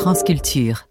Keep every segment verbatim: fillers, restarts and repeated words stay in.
France Culture.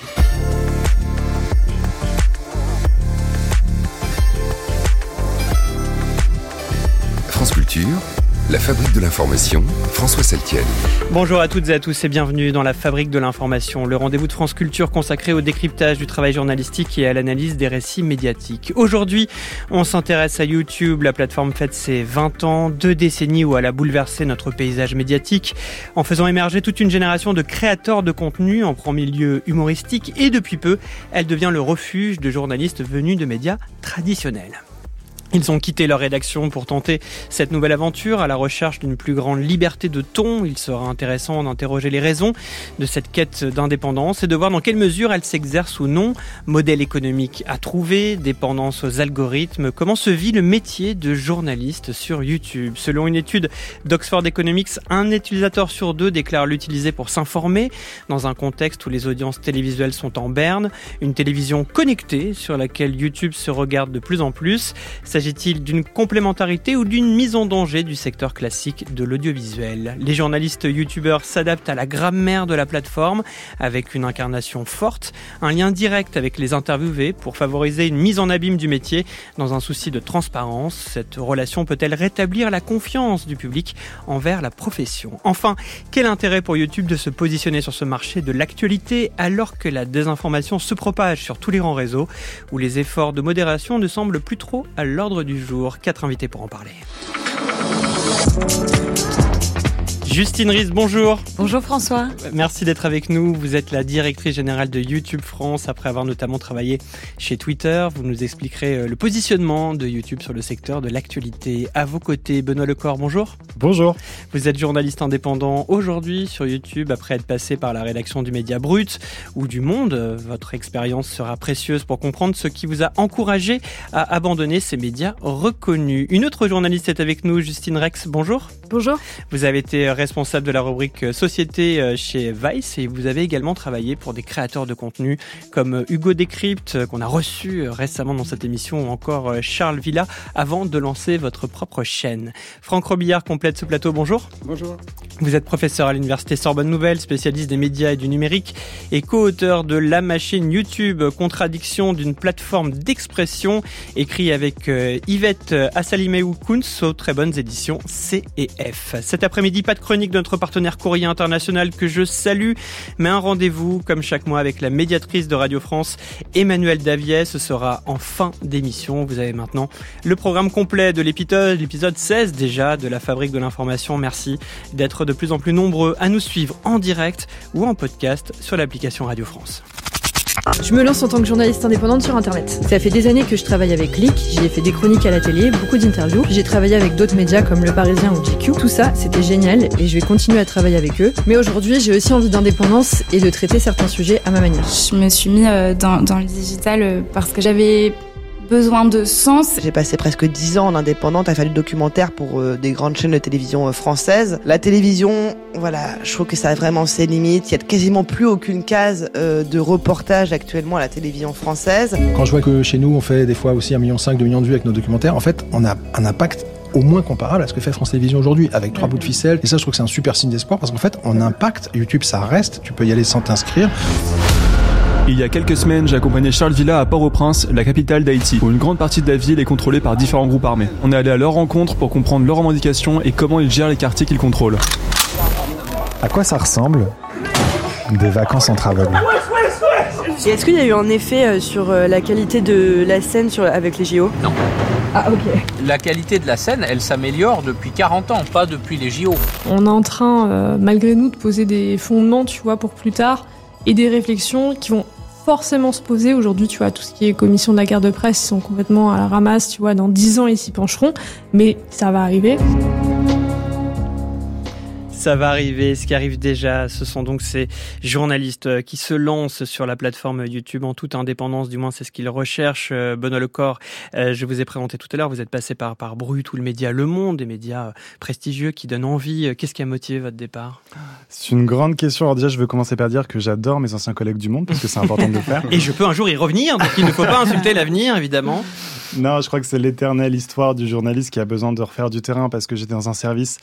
France Culture, la fabrique de l'information, François Saltiel. Bonjour à toutes et à tous et bienvenue dans la fabrique de l'information, le rendez-vous de France Culture consacré au décryptage du travail journalistique et à l'analyse des récits médiatiques. Aujourd'hui, on s'intéresse à YouTube. La plateforme fête ses vingt ans, deux décennies où elle a bouleversé notre paysage médiatique en faisant émerger toute une génération de créateurs de contenu en premier lieu humoristique, et depuis peu, elle devient le refuge de journalistes venus de médias traditionnels. Ils ont quitté leur rédaction pour tenter cette nouvelle aventure à la recherche d'une plus grande liberté de ton. Il sera intéressant d'interroger les raisons de cette quête d'indépendance et de voir dans quelle mesure elle s'exerce ou non. Modèle économique à trouver, dépendance aux algorithmes, comment se vit le métier de journaliste sur YouTube. Selon une étude d'Oxford Economics, un utilisateur sur deux déclare l'utiliser pour s'informer dans un contexte où les audiences télévisuelles sont en berne. Une télévision connectée sur laquelle YouTube se regarde de plus en plus. S'agit-il d'une complémentarité ou d'une mise en danger du secteur classique de l'audiovisuel ? Les journalistes youtubeurs s'adaptent à la grammaire de la plateforme avec une incarnation forte, un lien direct avec les interviewés pour favoriser une mise en abîme du métier dans un souci de transparence. Cette relation peut-elle rétablir la confiance du public envers la profession ? Enfin, quel intérêt pour YouTube de se positionner sur ce marché de l'actualité alors que la désinformation se propage sur tous les grands réseaux où les efforts de modération ne semblent plus trop à l'ordre du jour? Quatre invités pour en parler. Justine Ries, bonjour. Bonjour François. Merci d'être avec nous. Vous êtes la directrice générale de YouTube France, après avoir notamment travaillé chez Twitter. Vous nous expliquerez le positionnement de YouTube sur le secteur de l'actualité. À vos côtés, Benoît Lecor, bonjour. Bonjour. Vous êtes journaliste indépendant aujourd'hui sur YouTube, après être passé par la rédaction du Média Brut ou du Monde. Votre expérience sera précieuse pour comprendre ce qui vous a encouragé à abandonner ces médias reconnus. Une autre journaliste est avec nous, Justine Rex, bonjour. Bonjour. Vous avez été responsable de la rubrique Société chez Vice et vous avez également travaillé pour des créateurs de contenu comme Hugo Décrypte, qu'on a reçu récemment dans cette émission, ou encore Charles Villa, avant de lancer votre propre chaîne. Franck Robillard complète ce plateau, bonjour. Bonjour. Vous êtes professeur à l'université Sorbonne Nouvelle, spécialiste des médias et du numérique et co-auteur de La Machine YouTube, contradiction d'une plateforme d'expression, écrit avec Yvette Assalimeou-Kouns aux très bonnes éditions C et F. Cet après-midi, pas de chronique de notre partenaire Courrier International que je salue, mais un rendez-vous comme chaque mois avec la médiatrice de Radio France, Emmanuelle Davies. Ce sera en fin d'émission. Vous avez maintenant le programme complet de l'épisode, l'épisode seize déjà de la fabrique de l'information. Merci d'être de plus en plus nombreux à nous suivre en direct ou en podcast sur l'application Radio France. Je me lance en tant que journaliste indépendante sur Internet. Ça fait des années que je travaille avec Click, j'y ai fait des chroniques à la télé, beaucoup d'interviews. J'ai travaillé avec d'autres médias comme Le Parisien ou G Q. Tout ça, c'était génial et je vais continuer à travailler avec eux. Mais aujourd'hui, j'ai aussi envie d'indépendance et de traiter certains sujets à ma manière. Je me suis mis dans, dans le digital parce que j'avais besoin de sens. J'ai passé presque dix ans en indépendante à faire du documentaire pour euh, des grandes chaînes de télévision euh, françaises. La télévision, voilà, je trouve que ça a vraiment ses limites. Il y a quasiment plus aucune case euh, de reportage actuellement à la télévision française. Quand je vois que chez nous, on fait des fois aussi un virgule cinq million, deux millions de vues avec nos documentaires, en fait, on a un impact au moins comparable à ce que fait France Télévisions aujourd'hui, avec trois bouts de ficelle. Et ça, je trouve que c'est un super signe d'espoir parce qu'en fait, on impacte. YouTube, ça reste. Tu peux y aller sans t'inscrire. Il y a quelques semaines, j'ai accompagné Charles Villa à Port-au-Prince, la capitale d'Haïti, où une grande partie de la ville est contrôlée par différents groupes armés. On est allé à leur rencontre pour comprendre leurs revendications et comment ils gèrent les quartiers qu'ils contrôlent. À quoi ça ressemble des vacances entre aveugles ? Et est-ce qu'il y a eu un effet sur la qualité de la scène sur, avec les J O ? Non. Ah ok. La qualité de la scène, elle s'améliore depuis quarante ans, pas depuis les J O. On est en train, euh, malgré nous, de poser des fondements, tu vois, pour plus tard, et des réflexions qui vont forcément se poser. Aujourd'hui, tu vois, tout ce qui est commission de la carte de presse, ils sont complètement à la ramasse, tu vois, dans dix ans, ils s'y pencheront, mais ça va arriver. Ça va arriver, ce qui arrive déjà, ce sont donc ces journalistes qui se lancent sur la plateforme YouTube en toute indépendance, du moins c'est ce qu'ils recherchent. Benoît Lecor, je vous ai présenté tout à l'heure, vous êtes passé par, par Brut ou le média Le Monde, des médias prestigieux qui donnent envie. Qu'est-ce qui a motivé votre départ ? C'est une grande question. Alors déjà, je veux commencer par dire que j'adore mes anciens collègues du Monde, parce que c'est important de le faire. Et je peux un jour y revenir, donc il ne faut pas insulter l'avenir, évidemment. Non, je crois que c'est l'éternelle histoire du journaliste qui a besoin de refaire du terrain, parce que j'étais dans un service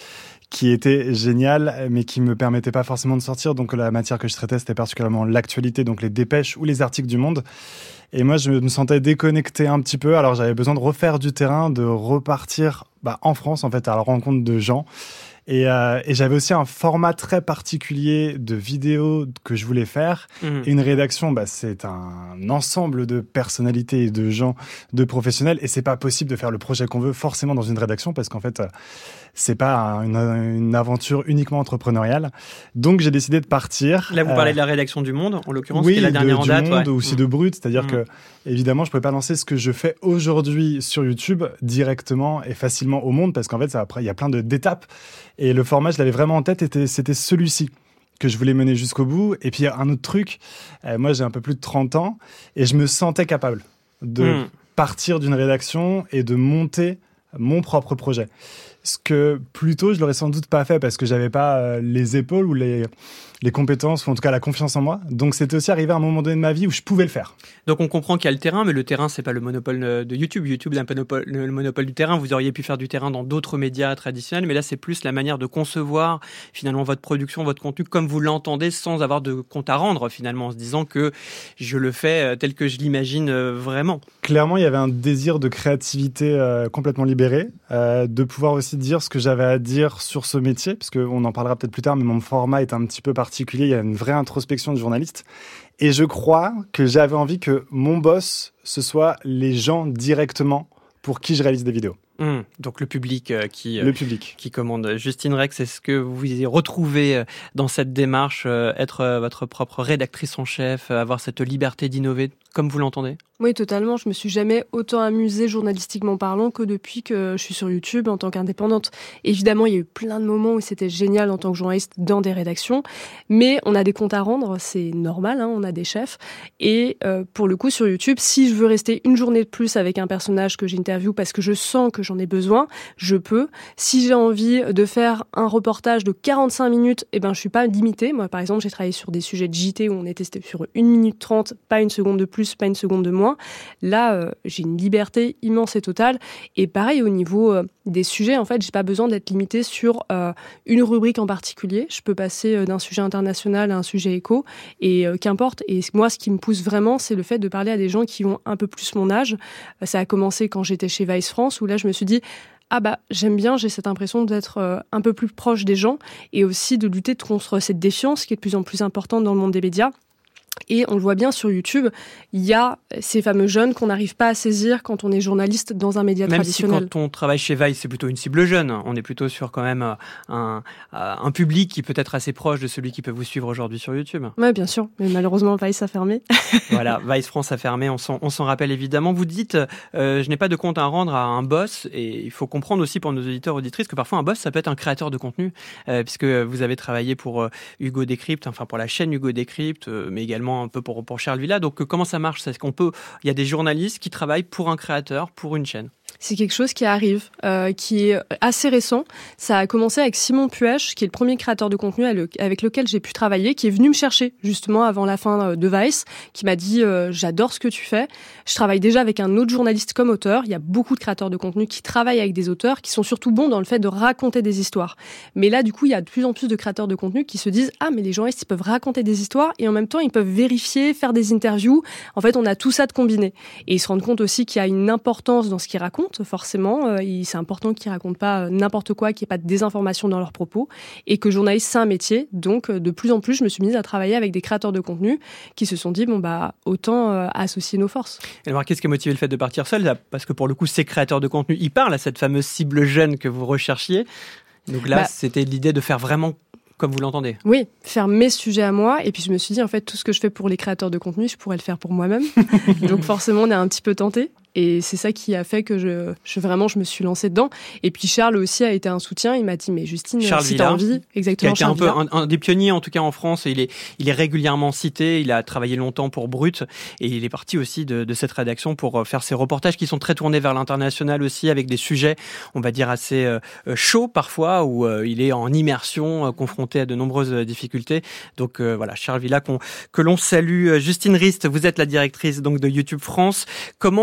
qui était génial, mais qui me permettait pas forcément de sortir. Donc la matière que je traitais, c'était particulièrement l'actualité, donc les dépêches ou les articles du Monde. Et moi, je me sentais déconnecté un petit peu. Alors j'avais besoin de refaire du terrain, de repartir bah, en France, en fait, à la rencontre de gens. Et, euh, et j'avais aussi un format très particulier de vidéos que je voulais faire. Mmh. Et une rédaction, bah, c'est un ensemble de personnalités et de gens, de professionnels. Et c'est pas possible de faire le projet qu'on veut forcément dans une rédaction parce qu'en fait, euh, c'est pas une, une aventure uniquement entrepreneuriale. Donc, j'ai décidé de partir. Là, vous parlez euh, de la rédaction du Monde, en l'occurrence, oui, qui est la dernière de, en date. Oui, du Monde, ouais. aussi mmh. de Brut. C'est-à-dire mmh. que, évidemment, je pouvais pas lancer ce que je fais aujourd'hui sur YouTube directement et facilement au Monde parce qu'en fait, ça, après, il y a plein de, d'étapes. Et le format, je l'avais vraiment en tête, était, c'était celui-ci que je voulais mener jusqu'au bout. Et puis, un autre truc, euh, moi, j'ai un peu plus de trente ans et je me sentais capable de mmh. partir d'une rédaction et de monter mon propre projet. Ce que, plus tôt, je l'aurais sans doute pas fait parce que j'avais pas euh, les épaules ou les, les compétences, ou en tout cas la confiance en moi. Donc, c'était aussi arrivé à un moment donné de ma vie où je pouvais le faire. Donc, on comprend qu'il y a le terrain, mais le terrain, c'est pas le monopole de YouTube. YouTube est un monopole, le monopole du terrain. Vous auriez pu faire du terrain dans d'autres médias traditionnels, mais là, c'est plus la manière de concevoir, finalement, votre production, votre contenu, comme vous l'entendez, sans avoir de compte à rendre, finalement, en se disant que je le fais tel que je l'imagine vraiment. Clairement, il y avait un désir de créativité euh, complètement libéré, euh, de pouvoir aussi dire ce que j'avais à dire sur ce métier, parce qu'on en parlera peut-être plus tard, mais mon format est un petit peu particulier, il y a une vraie introspection de journaliste. Et je crois que j'avais envie que mon boss, ce soit les gens directement pour qui je réalise des vidéos. Mmh, donc le public, euh, qui, euh, le public qui commande. Justine Rex, est-ce que vous vous y retrouvez dans cette démarche, euh, être euh, votre propre rédactrice en chef, euh, avoir cette liberté d'innover comme vous l'entendez ? Oui, totalement. Je me suis jamais autant amusée journalistiquement parlant que depuis que je suis sur YouTube en tant qu'indépendante. Évidemment, il y a eu plein de moments où c'était génial en tant que journaliste dans des rédactions, mais on a des comptes à rendre, c'est normal, hein, on a des chefs. Et euh, pour le coup, sur YouTube, si je veux rester une journée de plus avec un personnage que j'interviewe parce que je sens que j'en ai besoin, je peux. Si j'ai envie de faire un reportage de quarante-cinq minutes, eh ben, je suis pas limitée. Moi, par exemple, j'ai travaillé sur des sujets de J T où on était sur une minute trente, pas une seconde de plus, pas une seconde de moins. Là, euh, j'ai une liberté immense et totale. Et pareil, au niveau euh, des sujets, en fait, j'ai pas besoin d'être limitée sur euh, une rubrique en particulier. Je peux passer euh, d'un sujet international à un sujet éco, et euh, qu'importe. Et moi, ce qui me pousse vraiment, c'est le fait de parler à des gens qui ont un peu plus mon âge. Euh, ça a commencé quand j'étais chez Vice France, où là, je me suis dit... Ah bah, j'aime bien, j'ai cette impression d'être euh, un peu plus proche des gens et aussi de lutter contre cette défiance qui est de plus en plus importante dans le monde des médias. Et on le voit bien sur YouTube, il y a ces fameux jeunes qu'on n'arrive pas à saisir quand on est journaliste dans un média même traditionnel. Même si quand on travaille chez Vice, c'est plutôt une cible jeune. On est plutôt sur quand même un, un public qui peut être assez proche de celui qui peut vous suivre aujourd'hui sur YouTube. Oui, bien sûr. Mais malheureusement, Vice a fermé. Voilà, Vice France a fermé, on s'en, on s'en rappelle évidemment. Vous dites, euh, je n'ai pas de compte à rendre à un boss. Et il faut comprendre aussi pour nos auditeurs auditrices que parfois un boss, ça peut être un créateur de contenu. Euh, puisque vous avez travaillé pour euh, Hugo Décrypte, enfin pour la chaîne Hugo Décrypte, euh, mais également un peu pour, pour Charles Villa. Donc, comment ça marche ? C'est qu'on peut, il y a des journalistes qui travaillent pour un créateur, pour une chaîne. C'est quelque chose qui arrive, euh, qui est assez récent. Ça a commencé avec Simon Puech, qui est le premier créateur de contenu avec lequel j'ai pu travailler, qui est venu me chercher justement avant la fin de Vice, qui m'a dit euh, « J'adore ce que tu fais ». Je travaille déjà avec un autre journaliste comme auteur. Il y a beaucoup de créateurs de contenu qui travaillent avec des auteurs, qui sont surtout bons dans le fait de raconter des histoires. Mais là, du coup, il y a de plus en plus de créateurs de contenu qui se disent « Ah, mais les journalistes, ils peuvent raconter des histoires et en même temps, ils peuvent vérifier, faire des interviews. En fait, on a tout ça de combiné. » Et ils se rendent compte aussi qu'il y a une importance dans ce qu'ils racontent. Forcément, euh, c'est important qu'ils racontent pas euh, n'importe quoi, qu'il n'y ait pas de désinformation dans leurs propos, et que journaliste, c'est un métier. Donc, euh, de plus en plus, je me suis mise à travailler avec des créateurs de contenu qui se sont dit, bon, bah, autant euh, associer nos forces. Et alors, qu'est-ce qui a motivé le fait de partir seul ? Parce que pour le coup, ces créateurs de contenu, ils parlent à cette fameuse cible jeune que vous recherchiez. Donc là, bah, c'était l'idée de faire vraiment comme vous l'entendez. Oui, faire mes sujets à moi. Et puis je me suis dit, en fait, tout ce que je fais pour les créateurs de contenu, je pourrais le faire pour moi-même. Donc forcément, on est un petit peu tenté. Et c'est ça qui a fait que je, je vraiment je me suis lancée dedans. Et puis Charles aussi a été un soutien. Il m'a dit mais Justine, Charles si Villa, t'as envie, exactement. Qui a été un peu un, un des pionniers en tout cas en France. Et il est il est régulièrement cité. Il a travaillé longtemps pour Brut et il est parti aussi de, de cette rédaction pour faire ses reportages qui sont très tournés vers l'international aussi, avec des sujets on va dire assez euh, chauds parfois, où euh, il est en immersion, euh, confronté à de nombreuses difficultés. Donc euh, voilà, Charles Villa qu'on, que l'on salue. Justine Rist, vous êtes la directrice donc de YouTube France. Comment vous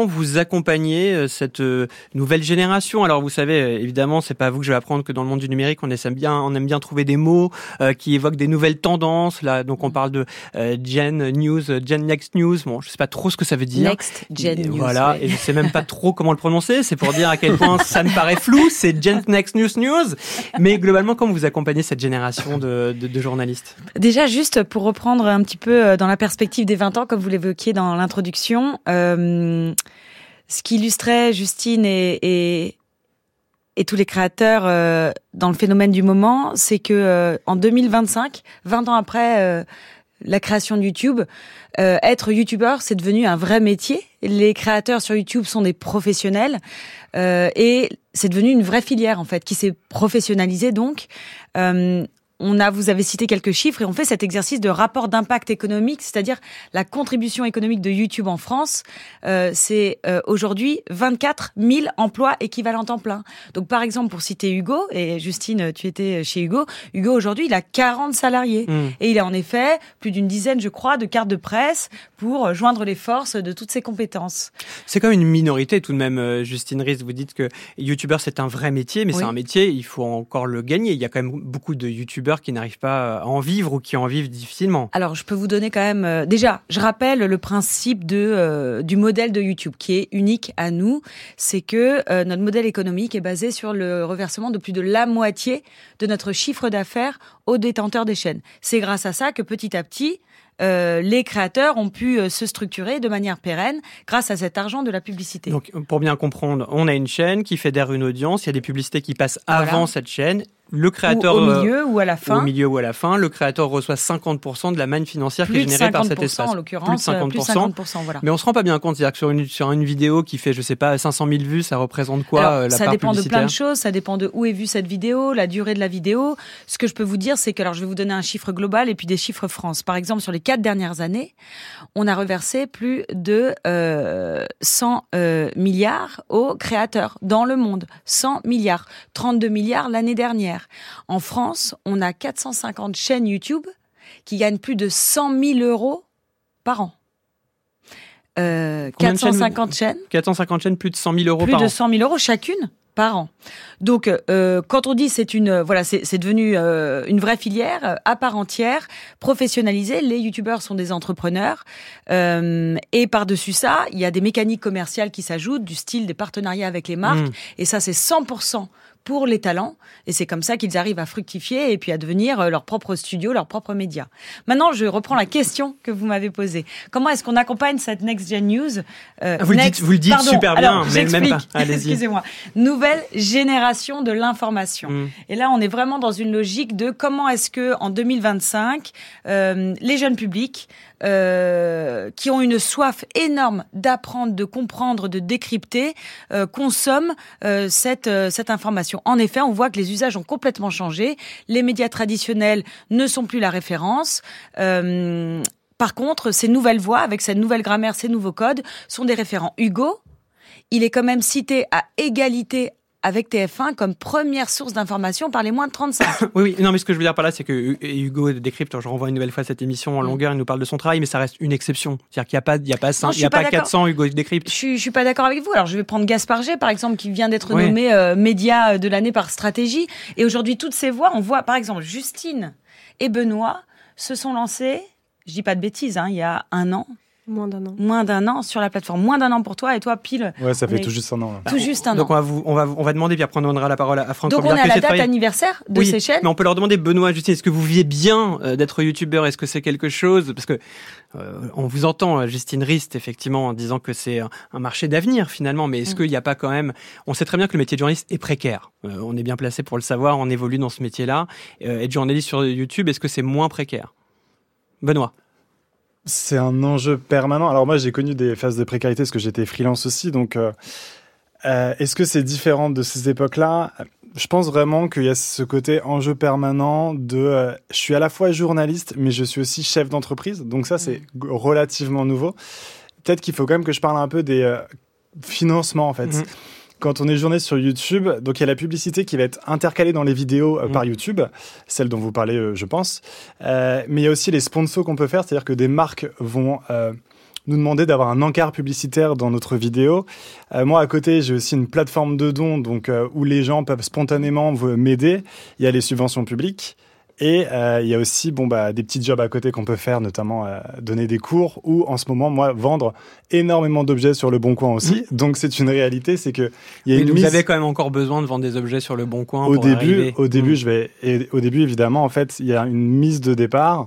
accompagnez cette nouvelle génération. Alors vous savez, évidemment, c'est pas à vous que je vais apprendre que dans le monde du numérique, on aime bien, on aime bien trouver des mots euh, qui évoquent des nouvelles tendances. Là, donc on parle de euh, Gen News, Gen Next News. Bon, je sais pas trop ce que ça veut dire. Next Gen et, News. Voilà, ouais. Et je sais même pas trop comment le prononcer. C'est pour dire à quel point ça me paraît flou. C'est Gen Next News News. Mais globalement, comment vous accompagnez cette génération de, de, de journalistes? Déjà, juste pour reprendre un petit peu dans la perspective des vingt ans, comme vous l'évoquiez dans l'introduction, euh, ce qui illustrait Justine et, et, et tous les créateurs euh, dans le phénomène du moment, c'est que euh, en deux mille vingt-cinq, vingt ans après euh, la création de YouTube, euh, être youtubeur, c'est devenu un vrai métier. Les créateurs sur YouTube sont des professionnels euh, et c'est devenu une vraie filière en fait qui s'est professionnalisée donc. Euh, On a, vous avez cité quelques chiffres et on fait cet exercice de rapport d'impact économique, c'est-à-dire la contribution économique de YouTube en France. Euh, c'est euh, aujourd'hui vingt-quatre mille emplois équivalents temps plein. Donc par exemple, pour citer Hugo, et Justine, tu étais chez Hugo, Hugo aujourd'hui, il a quarante salariés. Mmh. Et il a en effet plus d'une dizaine, je crois, de cartes de presse pour joindre les forces de toutes ses compétences. C'est quand même une minorité tout de même, Justine Rist. Vous dites que YouTubeur, c'est un vrai métier, mais oui. C'est un métier, il faut encore le gagner. Il y a quand même beaucoup de YouTubeurs qui n'arrivent pas à en vivre ou qui en vivent difficilement. Alors, je peux vous donner quand même... Euh, déjà, je rappelle le principe de, euh, du modèle de YouTube qui est unique à nous. C'est que euh, notre modèle économique est basé sur le reversement de plus de la moitié de notre chiffre d'affaires aux détenteurs des chaînes. C'est grâce à ça que petit à petit, Euh, les créateurs ont pu euh, se structurer de manière pérenne grâce à cet argent de la publicité. Donc, pour bien comprendre, on a une chaîne qui fédère une audience, il y a des publicités qui passent avant voilà. cette chaîne. Le créateur, ou au milieu euh, ou à la fin. Au milieu ou à la fin, le créateur reçoit cinquante pour cent de la manne financière plus qui est générée par cet espace. En l'occurrence, plus de cinquante pour cent. Plus cinquante pour cent voilà. Mais on se rend pas bien compte, c'est-à-dire que sur une, sur une vidéo qui fait, je sais pas, cinq cent mille vues, ça représente quoi? Alors, euh, la ça part dépend de publicitaire? plein de choses, ça dépend de où est vue cette vidéo, la durée de la vidéo. Ce que je peux vous dire, c'est que, alors je vais vous donner un chiffre global et puis des chiffres France. Par exemple, sur les quatre dernières années, on a reversé plus de euh, cent euh, milliards aux créateurs dans le monde. cent milliards. trente-deux milliards l'année dernière. En France, on a quatre cent cinquante chaînes YouTube qui gagnent plus de cent mille euros par an. Euh, quatre cent cinquante chaînes, chaînes quatre cent cinquante chaînes, plus de cent mille euros plus par an. Plus de cent mille euros chacune par an. Donc, euh, quand on dit c'est une, voilà, c'est, c'est devenu euh, une vraie filière euh, à part entière, professionnalisée. Les youtubeurs sont des entrepreneurs euh, et par-dessus ça, il y a des mécaniques commerciales qui s'ajoutent, du style des partenariats avec les marques. Mmh. Et ça, c'est cent pour cent pour les talents. Et c'est comme ça qu'ils arrivent à fructifier et puis à devenir leur propre studio, leur propre média. Maintenant, je reprends la question que vous m'avez posée. Comment est-ce qu'on accompagne cette Next Gen News euh, vous, next, le dites, vous le dites pardon, super bien, alors, mais même pas. Allez-y. Excusez-moi. Nouvelle génération de l'information. Mmh. Et là, on est vraiment dans une logique de comment est-ce que en deux mille vingt-cinq, euh, les jeunes publics euh, qui ont une soif énorme d'apprendre, de comprendre, de décrypter, euh, consomment euh, cette euh, cette information. En effet, on voit que les usages ont complètement changé. Les médias traditionnels ne sont plus la référence. Euh, par contre, ces nouvelles voix, avec cette nouvelle grammaire, ces nouveaux codes, sont des référents. Hugo, il est quand même cité à égalité avec T F un comme première source d'information par les moins de trente-cinq. oui, oui. Non, mais ce que je veux dire par là, c'est que Hugo décrypte, je renvoie une nouvelle fois cette émission en longueur, il nous parle de son travail, mais ça reste une exception. C'est-à-dire qu'il n'y a pas, il y a pas, cinq, non, il y a pas, pas quatre cents Hugo décrypte. Je suis, je suis pas d'accord avec vous. Alors, je vais prendre Gaspard G, par exemple, qui vient d'être oui. nommé euh, média de l'année par Stratégie. Et aujourd'hui, toutes ces voix, on voit, par exemple, Justine et Benoît se sont lancés, je dis pas de bêtises, hein, il y a un an. Moins d'un an. Moins d'un an sur la plateforme. Moins d'un an pour toi et toi, pile. Ouais, ça fait tout juste un an. Là. Tout juste un Donc an. on va, vous, on, va, on va demander, puis après on donnera la parole à Franck. Donc on est à la date travaillé. anniversaire de oui, ces chaînes. Mais on peut leur demander, Benoît, Justine, est-ce que vous viviez bien euh, d'être youtubeur? Est-ce que c'est quelque chose? Parce que euh, on vous entend, Justine Rist, effectivement, en disant que c'est un, un marché d'avenir finalement, mais est-ce mmh. qu'il n'y a pas quand même... On sait très bien que le métier de journaliste est précaire. Euh, on est bien placé pour le savoir, on évolue dans ce métier-là. Euh, être journaliste sur YouTube, est-ce que c'est moins précaire? Benoît? C'est un enjeu permanent. Alors moi, j'ai connu des phases de précarité parce que j'étais freelance aussi. Donc, euh, euh, est-ce que c'est différent de ces époques-là? Je pense vraiment qu'il y a ce côté enjeu permanent de... Euh, je suis à la fois journaliste, mais je suis aussi chef d'entreprise. Donc ça, c'est mmh. relativement nouveau. Peut-être qu'il faut quand même que je parle un peu des euh, financements, en fait. Mmh. Quand on est journaliste sur YouTube, donc il y a la publicité qui va être intercalée dans les vidéos euh, mmh. par YouTube, celle dont vous parlez, euh, je pense. Euh, mais il y a aussi les sponsors qu'on peut faire, c'est-à-dire que des marques vont euh, nous demander d'avoir un encart publicitaire dans notre vidéo. Euh, moi, à côté, j'ai aussi une plateforme de dons, donc euh, où les gens peuvent spontanément m'aider. Il y a les subventions publiques. Et euh, il y a aussi bon bah des petits jobs à côté qu'on peut faire, notamment euh, donner des cours ou en ce moment moi vendre énormément d'objets sur le Bon Coin aussi. Mmh. Donc c'est une réalité, c'est que il y a Mais une vous mise... avez quand même encore besoin de vendre des objets sur le Bon Coin au pour début. arriver. Au début, mmh. je vais et au début évidemment en fait il y a une mise de départ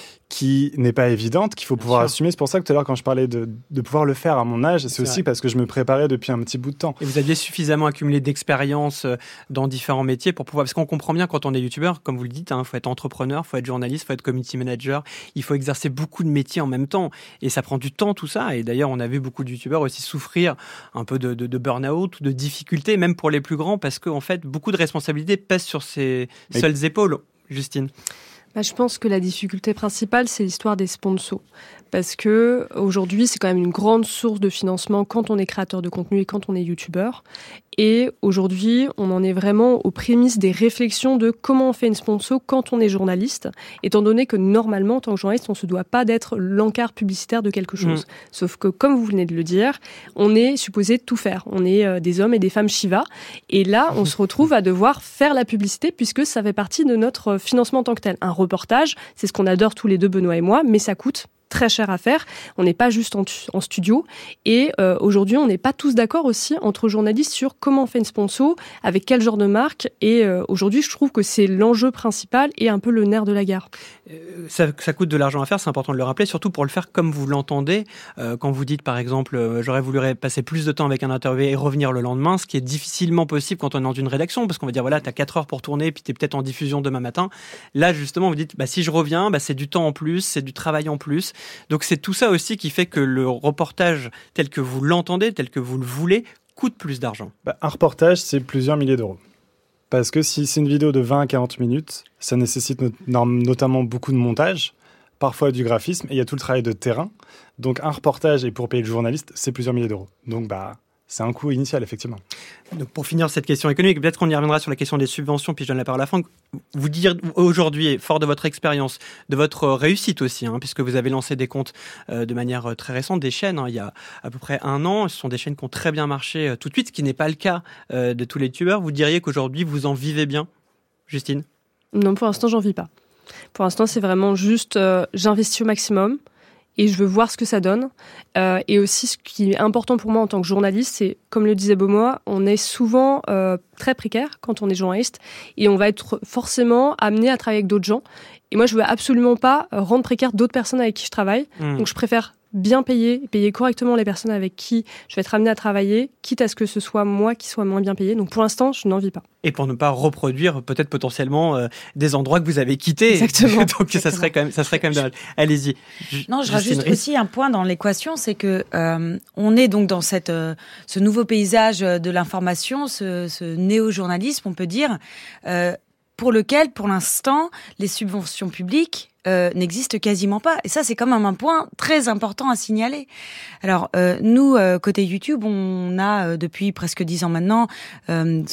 qui n'est pas évidente, qu'il faut pouvoir sûr. assumer. C'est pour ça que tout à l'heure, quand je parlais de, de pouvoir le faire à mon âge, c'est, c'est aussi vrai. Parce que je me préparais depuis un petit bout de temps. Et vous aviez suffisamment accumulé d'expérience dans différents métiers pour pouvoir... Parce qu'on comprend bien quand on est youtubeur, comme vous le dites, il hein, faut être entrepreneur, il faut être journaliste, il faut être community manager, il faut exercer beaucoup de métiers en même temps. Et ça prend du temps, tout ça. Et d'ailleurs, on a vu beaucoup de youtubeurs aussi souffrir un peu de, de, de burn-out ou de difficultés, même pour les plus grands, parce qu'en fait, beaucoup de responsabilités pèsent sur ses Mais... seules épaules. Justine. Bah, je pense que la difficulté principale, c'est l'histoire des sponsors. Parce que aujourd'hui, c'est quand même une grande source de financement quand on est créateur de contenu et quand on est youtubeur. Et aujourd'hui, on en est vraiment aux prémices des réflexions de comment on fait une sponsor quand on est journaliste, étant donné que normalement, en tant que journaliste, on ne se doit pas d'être l'encart publicitaire de quelque chose. Mmh. Sauf que, comme vous venez de le dire, on est supposé tout faire. On est euh, des hommes et des femmes Shiva. Et là, on se retrouve à devoir faire la publicité puisque ça fait partie de notre financement en tant que tel. Un reportage, c'est ce qu'on adore tous les deux, Benoît et moi, mais ça coûte très cher à faire. On n'est pas juste en, tu- en studio. Et euh, aujourd'hui, on n'est pas tous d'accord aussi entre journalistes sur comment on fait une sponsor, avec quel genre de marque. Et euh, aujourd'hui, je trouve que c'est l'enjeu principal et un peu le nerf de la guerre. Euh, ça, ça coûte de l'argent à faire, c'est important de le rappeler, surtout pour le faire comme vous l'entendez. Euh, quand vous dites, par exemple, euh, j'aurais voulu passer plus de temps avec un interviewé et revenir le lendemain, ce qui est difficilement possible quand on est dans une rédaction, parce qu'on va dire, voilà, t'as quatre heures pour tourner, puis t'es peut-être en diffusion demain matin. Là, justement, vous dites, bah, si je reviens, bah, c'est du temps en plus, c'est du travail en plus. Donc c'est tout ça aussi qui fait que le reportage tel que vous l'entendez, tel que vous le voulez, coûte plus d'argent. Bah, un reportage, c'est plusieurs milliers d'euros. Parce que si c'est une vidéo de vingt à quarante minutes, ça nécessite not- notamment beaucoup de montage, parfois du graphisme, et il y a tout le travail de terrain. Donc un reportage, et pour payer le journaliste, c'est plusieurs milliers d'euros. Donc bah, c'est un coût initial, effectivement. Donc pour finir cette question économique, peut-être qu'on y reviendra sur la question des subventions, puis je donne la parole à Franck. Vous dire aujourd'hui, fort de votre expérience, de votre réussite aussi, hein, puisque vous avez lancé des comptes euh, de manière très récente, des chaînes, hein, il y a à peu près un an, ce sont des chaînes qui ont très bien marché euh, tout de suite, ce qui n'est pas le cas euh, de tous les youtubeurs. Vous diriez qu'aujourd'hui, vous en vivez bien, Justine ? Non, pour l'instant, j'en vis pas. Pour l'instant, c'est vraiment juste, euh, j'investis au maximum. Et je veux voir ce que ça donne. Euh, et aussi, ce qui est important pour moi en tant que journaliste, c'est, comme le disait Benoît, on est souvent euh, très précaire quand on est journaliste. Et on va être forcément amené à travailler avec d'autres gens. Et moi, je veux absolument pas rendre précaire d'autres personnes avec qui je travaille. Mmh. Donc, je préfère bien payer, payer correctement les personnes avec qui je vais être amené à travailler, quitte à ce que ce soit moi qui soit moins bien payé. Donc, pour l'instant, je n'en vis pas. Et pour ne pas reproduire peut-être potentiellement euh, des endroits que vous avez quittés. Exactement. Donc Exactement. ça serait quand même, ça serait quand même dommage. Allez-y. Non, je rajoute aussi un point dans l'équation, c'est que euh, on est donc dans cette euh, ce nouveau paysage de l'information, ce, ce néo-journalisme, on peut dire, euh, pour lequel, pour l'instant, les subventions publiques Euh, n'existe quasiment pas. Et ça, c'est quand même un point très important à signaler. Alors, euh, nous, euh, côté YouTube, on a, euh, depuis presque dix ans maintenant, euh,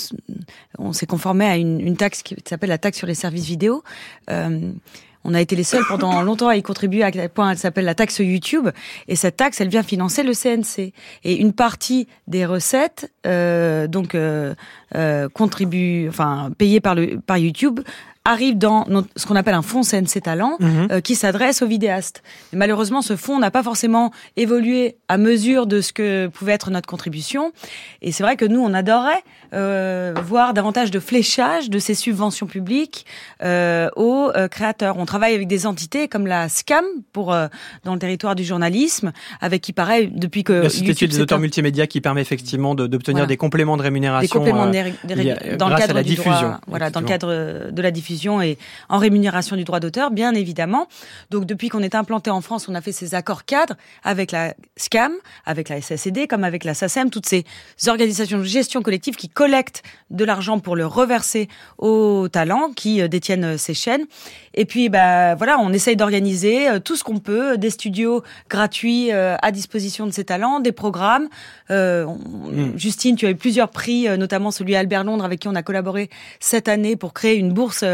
on s'est conformé à une, une taxe qui s'appelle la taxe sur les services vidéo. Euh, On a été les seuls pendant longtemps à y contribuer, à quel point elle s'appelle la taxe YouTube. Et cette taxe, elle vient financer le C N C. Et une partie des recettes, euh, donc euh, euh, contribue, enfin payée par le par YouTube, arrive dans notre, ce qu'on appelle un fonds C N C Talent, mmh. euh, qui s'adresse aux vidéastes. Et malheureusement, ce fonds n'a pas forcément évolué à mesure de ce que pouvait être notre contribution. Et c'est vrai que nous, on adorerait euh, voir davantage de fléchage de ces subventions publiques euh, aux euh, créateurs. On travaille avec des entités comme la S C A M pour euh, dans le territoire du journalisme, avec qui pareil depuis que l'Institut des auteurs un... multimédia qui permet effectivement de, d'obtenir voilà. des compléments de rémunération. Des compléments de ré... euh, ré... dans le cadre la du diffusion. Droit, voilà, dans le cadre de la diffusion et en rémunération du droit d'auteur, bien évidemment. Donc depuis qu'on est implanté en France, on a fait ces accords cadres avec la S C A M, avec la S A C D, comme avec la S A C E M, toutes ces organisations de gestion collective qui collectent de l'argent pour le reverser aux talents qui détiennent ces chaînes. Et puis, bah voilà, on essaye d'organiser tout ce qu'on peut, des studios gratuits à disposition de ces talents, des programmes. Euh, on, mmh. Justine, tu as eu plusieurs prix, notamment celui à Albert Londres avec qui on a collaboré cette année pour créer une bourse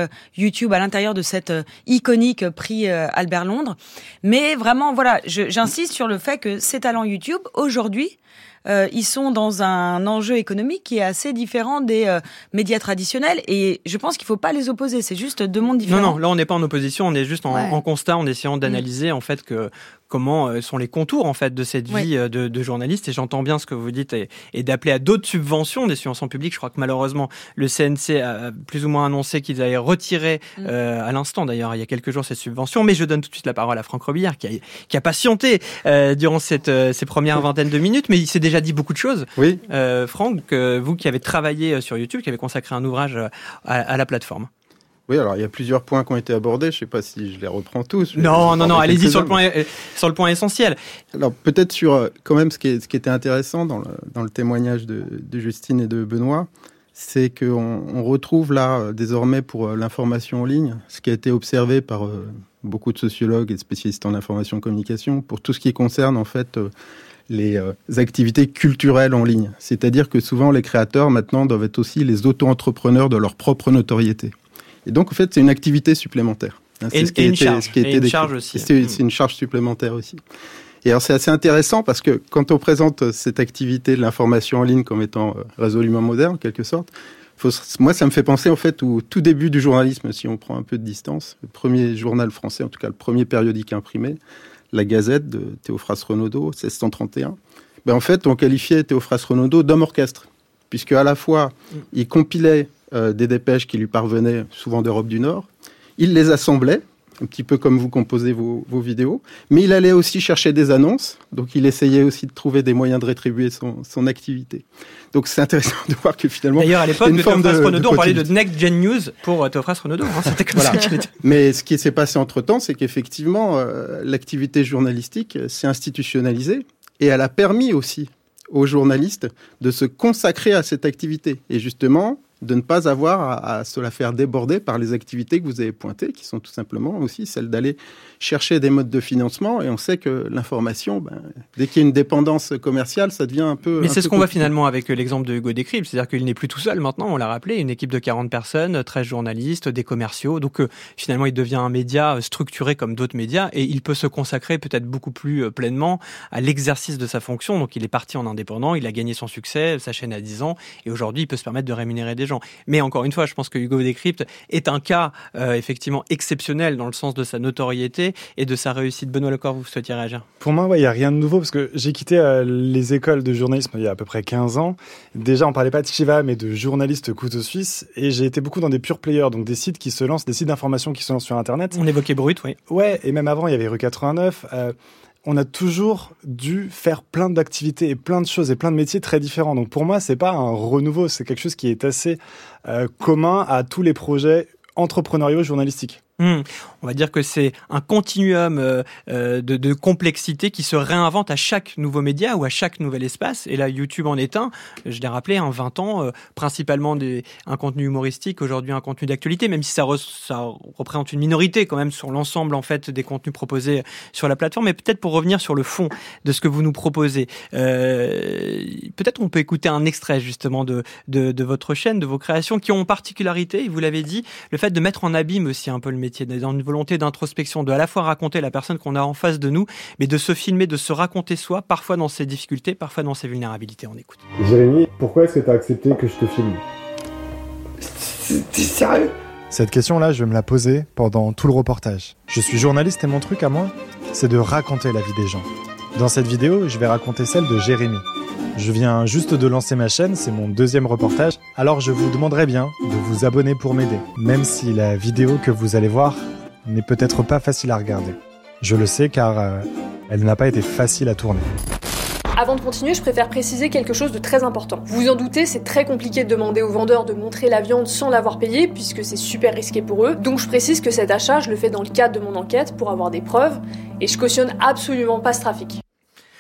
euh, YouTube à l'intérieur de cet euh, iconique prix euh, Albert Londres. Mais vraiment, voilà, je, j'insiste sur le fait que ces talents YouTube, aujourd'hui, Euh, ils sont dans un enjeu économique qui est assez différent des euh, médias traditionnels et je pense qu'il faut pas les opposer, c'est juste deux mondes différents. Non, non, là on n'est pas en opposition, on est juste en, ouais. en constat, en essayant d'analyser mmh. en fait que comment euh, sont les contours en fait de cette vie oui. euh, de, de journaliste et j'entends bien ce que vous dites et, et d'appeler à d'autres subventions, des subventions publiques. Je crois que malheureusement le C N C a plus ou moins annoncé qu'ils avaient retiré mmh. euh, à l'instant d'ailleurs il y a quelques jours cette subvention, mais je donne tout de suite la parole à Franck Robillard qui a, qui a patienté euh, durant cette, euh, ces premières vingtaines de minutes, mais il s'est déjà dit beaucoup de choses. Oui. Euh, Franck, euh, vous qui avez travaillé sur YouTube, qui avez consacré un ouvrage à, à la plateforme. Oui, alors il y a plusieurs points qui ont été abordés. Je ne sais pas si je les reprends tous. Non, non, non. Allez-y sur le point, sur le point essentiel. Alors peut-être sur quand même ce qui, est, ce qui était intéressant dans le, dans le témoignage de, de Justine et de Benoît, c'est qu'on on retrouve là désormais pour l'information en ligne, ce qui a été observé par euh, beaucoup de sociologues et de spécialistes en information et communication pour tout ce qui concerne en fait euh, les euh, activités culturelles en ligne. C'est-à-dire que souvent les créateurs maintenant doivent être aussi les auto-entrepreneurs de leur propre notoriété. Et donc, en fait, c'est une activité supplémentaire. Hein, c'est et, ce qui et, a une été, charge, ce qui a et été une décrit. charge aussi. C'est, c'est une charge supplémentaire aussi. Et alors, c'est assez intéressant parce que quand on présente cette activité de l'information en ligne comme étant euh, résolument moderne, en quelque sorte, faut, moi, ça me fait penser, en fait, au tout début du journalisme, si on prend un peu de distance. Le premier journal français, en tout cas, le premier périodique imprimé, La Gazette de Théophraste Renaudot, seize cent trente et un. Ben, en fait, on qualifiait Théophraste Renaudot d'homme orchestre, puisque à la fois, il compilait Euh, des dépêches qui lui parvenaient souvent d'Europe du Nord. Il les assemblait, un petit peu comme vous composez vos, vos vidéos, mais il allait aussi chercher des annonces, donc il essayait aussi de trouver des moyens de rétribuer son, son activité. Donc c'est intéressant de voir que finalement... D'ailleurs, à l'époque de Théophraste Renaudot, de on parlait de Next Gen News pour Théophraste Renaudot. Hein, c'était comme voilà. ça qu'il était. Mais ce qui s'est passé entre-temps, c'est qu'effectivement, euh, l'activité journalistique s'est institutionnalisée et elle a permis aussi aux journalistes de se consacrer à cette activité. Et justement, de ne pas avoir à, à se la faire déborder par les activités que vous avez pointées, qui sont tout simplement aussi celles d'aller chercher des modes de financement. Et on sait que l'information, ben, dès qu'il y a une dépendance commerciale, ça devient un peu... Mais un c'est peu ce qu'on voit compliqué. finalement avec l'exemple de Hugo Décrypte, c'est-à-dire qu'il n'est plus tout seul maintenant, on l'a rappelé, une équipe de quarante personnes, treize journalistes, des commerciaux. Donc euh, finalement, il devient un média structuré comme d'autres médias et il peut se consacrer peut-être beaucoup plus euh, pleinement à l'exercice de sa fonction. Donc il est parti en indépendant, il a gagné son succès, sa chaîne a dix ans et aujourd'hui, il peut se permettre de rémunérer des gens. Mais encore une fois, je pense que Hugo Décrypte est un cas euh, effectivement exceptionnel dans le sens de sa notoriété et de sa réussite. Benoît Lecor, vous souhaitiez réagir? Pour moi, ouais, il n'y a rien de nouveau parce que j'ai quitté euh, les écoles de journalisme il y a à peu près quinze ans. Déjà, on ne parlait pas de Shiva, mais de journalistes couteau suisse. Et j'ai été beaucoup dans des pure players, donc des sites qui se lancent, des sites d'information qui se lancent sur Internet. On évoquait Brut, oui. Ouais, et même avant, il y avait Rue quatre-vingt-neuf. Euh, on a toujours dû faire plein d'activités et plein de choses et plein de métiers très différents. Donc pour moi, c'est pas un renouveau, c'est quelque chose qui est assez euh, commun à tous les projets entrepreneuriaux journalistiques. Mmh. On va dire que c'est un continuum euh, euh, de, de complexité qui se réinvente à chaque nouveau média ou à chaque nouvel espace. Et là, YouTube en est un. Je l'ai rappelé, hein, vingt ans, euh, principalement des, un contenu humoristique, aujourd'hui un contenu d'actualité, même si ça, re, ça représente une minorité quand même sur l'ensemble en fait des contenus proposés sur la plateforme. Mais peut-être pour revenir sur le fond de ce que vous nous proposez, euh, peut-être on peut écouter un extrait justement de, de, de votre chaîne, de vos créations qui ont en particularité, vous l'avez dit, le fait de mettre en abîme aussi un peu le métier, dans une volonté d'introspection, de à la fois raconter la personne qu'on a en face de nous, mais de se filmer, de se raconter soi, parfois dans ses difficultés, parfois dans ses vulnérabilités. On écoute. Jérémy, pourquoi est-ce que tu as accepté que je te filme? T'es sérieux? Cette question-là, je vais me la poser pendant tout le reportage. Je suis journaliste et mon truc à moi, c'est de raconter la vie des gens. Dans cette vidéo, je vais raconter celle de Jérémy. Je viens juste de lancer ma chaîne, c'est mon deuxième reportage, alors je vous demanderai bien de vous abonner pour m'aider, même si la vidéo que vous allez voir n'est peut-être pas facile à regarder. Je le sais car euh, elle n'a pas été facile à tourner. Avant de continuer, je préfère préciser quelque chose de très important. Vous vous en doutez, c'est très compliqué de demander aux vendeurs de montrer la viande sans l'avoir payée, puisque c'est super risqué pour eux. Donc je précise que cet achat, je le fais dans le cadre de mon enquête pour avoir des preuves, et je cautionne absolument pas ce trafic.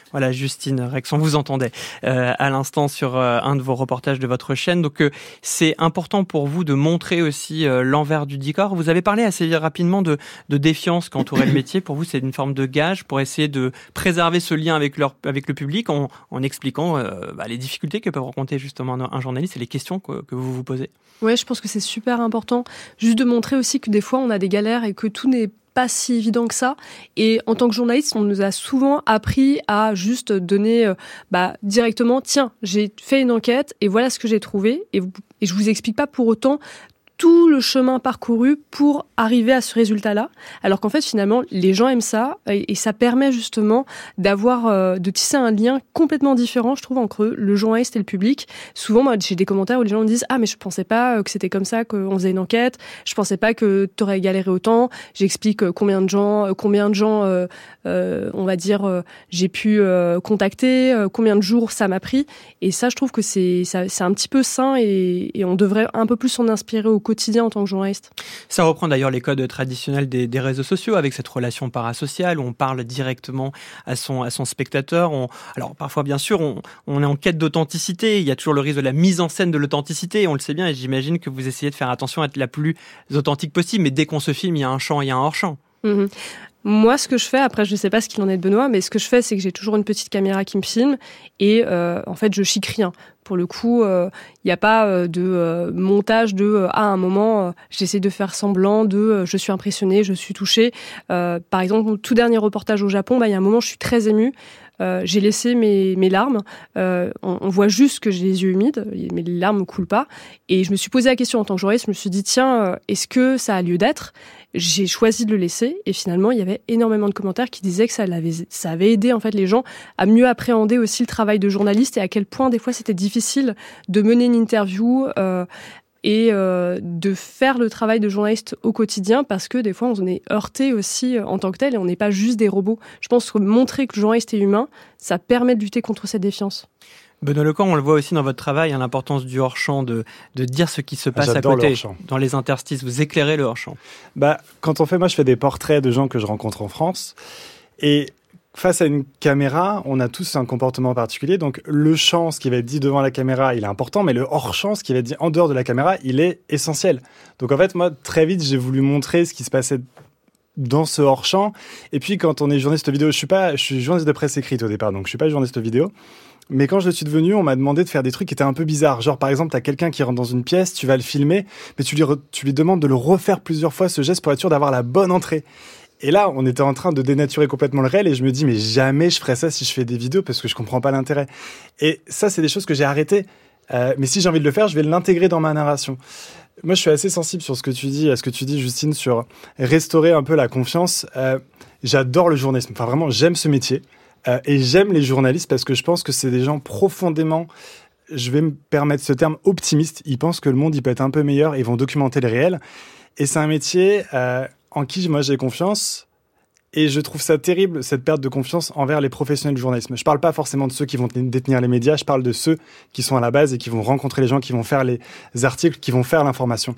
Voilà, Justine Rex, on vous entendait euh, à l'instant sur euh, un de vos reportages de votre chaîne. Donc, euh, c'est important pour vous de montrer aussi euh, l'envers du décor. Vous avez parlé assez rapidement de, de défiance qu'entourait le métier. Pour vous, c'est une forme de gage pour essayer de préserver ce lien avec, leur, avec le public en, en expliquant euh, bah, les difficultés que peuvent rencontrer justement un, un journaliste et les questions que, que vous vous posez. Ouais, je pense que c'est super important. Juste de montrer aussi que des fois, on a des galères et que tout n'est pas si évident que ça. Et en tant que journaliste, on nous a souvent appris à juste donner euh, bah, directement, tiens, j'ai fait une enquête et voilà ce que j'ai trouvé. Et, vous, et je vous explique pas pour autant tout le chemin parcouru pour arriver à ce résultat-là. Alors qu'en fait, finalement, les gens aiment ça et, et ça permet justement d'avoir, euh, de tisser un lien complètement différent, je trouve, entre le journaliste et le public. Souvent, moi, j'ai des commentaires où les gens me disent « Ah, mais je pensais pas que c'était comme ça qu'on faisait une enquête. Je pensais pas que t'aurais galéré autant. » J'explique combien de gens, combien de gens, euh, euh, on va dire, euh, j'ai pu euh, contacter, euh, combien de jours ça m'a pris. Et ça, je trouve que c'est, ça, c'est un petit peu sain et, et on devrait un peu plus s'en inspirer au quotidien en tant que journaliste. Ça reprend d'ailleurs les codes traditionnels des, des réseaux sociaux avec cette relation parasociale où on parle directement à son, à son spectateur. On, alors parfois bien sûr on, on est en quête d'authenticité, il y a toujours le risque de la mise en scène de l'authenticité, on le sait bien et j'imagine que vous essayez de faire attention à être la plus authentique possible, mais dès qu'on se filme il y a un champ, il y a un hors-champ. Mmh. Moi, ce que je fais, après, je ne sais pas ce qu'il en est de Benoît, mais ce que je fais, c'est que j'ai toujours une petite caméra qui me filme et euh, en fait, je chique rien. Pour le coup, il euh, n'y a pas euh, de euh, montage de euh, à un moment, euh, j'essaie de faire semblant de euh, je suis impressionnée, je suis touchée. Euh, par exemple, mon tout dernier reportage au Japon, bah, il y a un moment, je suis très émue. Euh, j'ai laissé mes, mes larmes. Euh, on, on voit juste que j'ai les yeux humides, mais les larmes ne coulent pas. Et je me suis posé la question en tant que journaliste. Je me suis dit, tiens, euh, est-ce que ça a lieu d'être ? J'ai choisi de le laisser. Et finalement, il y avait énormément de commentaires qui disaient que ça, l'avait, ça avait aidé en fait les gens à mieux appréhender aussi le travail de journaliste et à quel point des fois c'était difficile de mener une interview. Euh, et euh, de faire le travail de journaliste au quotidien parce que des fois on est heurté aussi en tant que tel et on n'est pas juste des robots. Je pense que montrer que le journaliste est humain, ça permet de lutter contre cette défiance. Benoît Lecamp, on le voit aussi dans votre travail, hein, l'importance du hors-champ, de, de dire ce qui se passe J'adore à côté, le dans les interstices. Vous éclairez le hors-champ. Bah, quand on fait, moi je fais des portraits de gens que je rencontre en France et face à une caméra, on a tous un comportement particulier. Donc, le champ, ce qui va être dit devant la caméra, il est important, mais le hors-champ, ce qui va être dit en dehors de la caméra, il est essentiel. Donc, en fait, moi, très vite, j'ai voulu montrer ce qui se passait dans ce hors-champ. Et puis, quand on est journaliste vidéo, je suis pas, je suis journaliste de presse écrite au départ, donc je suis pas journaliste vidéo. Mais quand je le suis devenu, on m'a demandé de faire des trucs qui étaient un peu bizarres. Genre, par exemple, t'as quelqu'un qui rentre dans une pièce, tu vas le filmer, mais tu lui, re- tu lui demandes de le refaire plusieurs fois, ce geste, pour être sûr d'avoir la bonne entrée. Et là, on était en train de dénaturer complètement le réel et je me dis, mais jamais je ferais ça si je fais des vidéos parce que je comprends pas l'intérêt. Et ça, c'est des choses que j'ai arrêtées. Euh, mais si j'ai envie de le faire, je vais l'intégrer dans ma narration. Moi, je suis assez sensible sur ce que tu dis, à ce que tu dis, Justine, sur restaurer un peu la confiance. Euh, j'adore le journalisme. Enfin, vraiment, j'aime ce métier. Euh, et j'aime les journalistes parce que je pense que c'est des gens profondément, je vais me permettre ce terme, optimistes. Ils pensent que le monde, il peut être un peu meilleur et ils vont documenter le réel. Et c'est un métier euh, en qui, moi, j'ai confiance. Et je trouve ça terrible, cette perte de confiance envers les professionnels du journalisme. Je parle pas forcément de ceux qui vont détenir les médias, je parle de ceux qui sont à la base et qui vont rencontrer les gens, qui vont faire les articles, qui vont faire l'information.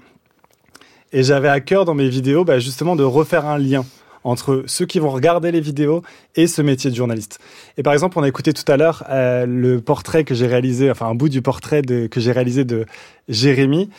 Et j'avais à cœur dans mes vidéos, bah, justement, de refaire un lien entre ceux qui vont regarder les vidéos et ce métier de journaliste. Et par exemple, on a écouté tout à l'heure euh, le portrait que j'ai réalisé, enfin un bout du portrait de, que j'ai réalisé de Jérémy.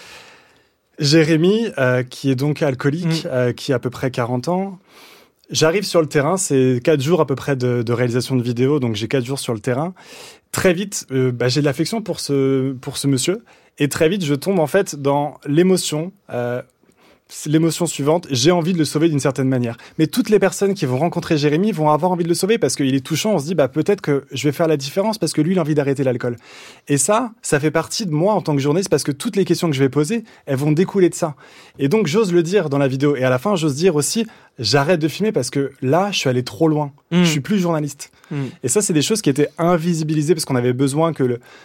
Jérémy, euh, qui est donc alcoolique, mmh. euh, qui a à peu près quarante ans. J'arrive sur le terrain, c'est quatre jours à peu près de, de réalisation de vidéos, donc j'ai quatre jours sur le terrain. Très vite, euh, bah, j'ai de l'affection pour ce, pour ce monsieur, et très vite, je tombe en fait dans l'émotion, euh, l'émotion suivante, j'ai envie de le sauver d'une certaine manière. Mais toutes les personnes qui vont rencontrer Jérémy vont avoir envie de le sauver parce qu'il est touchant, on se dit bah peut-être que je vais faire la différence parce que lui il a envie d'arrêter l'alcool. Et ça, ça fait partie de moi en tant que journaliste parce que toutes les questions que je vais poser, elles vont découler de ça. Et donc j'ose le dire dans la vidéo et à la fin j'ose dire aussi j'arrête de filmer parce que là je suis allé trop loin, mmh. je suis plus journaliste. Mmh. Et ça c'est des choses qui étaient invisibilisées parce qu'on avait besoin que le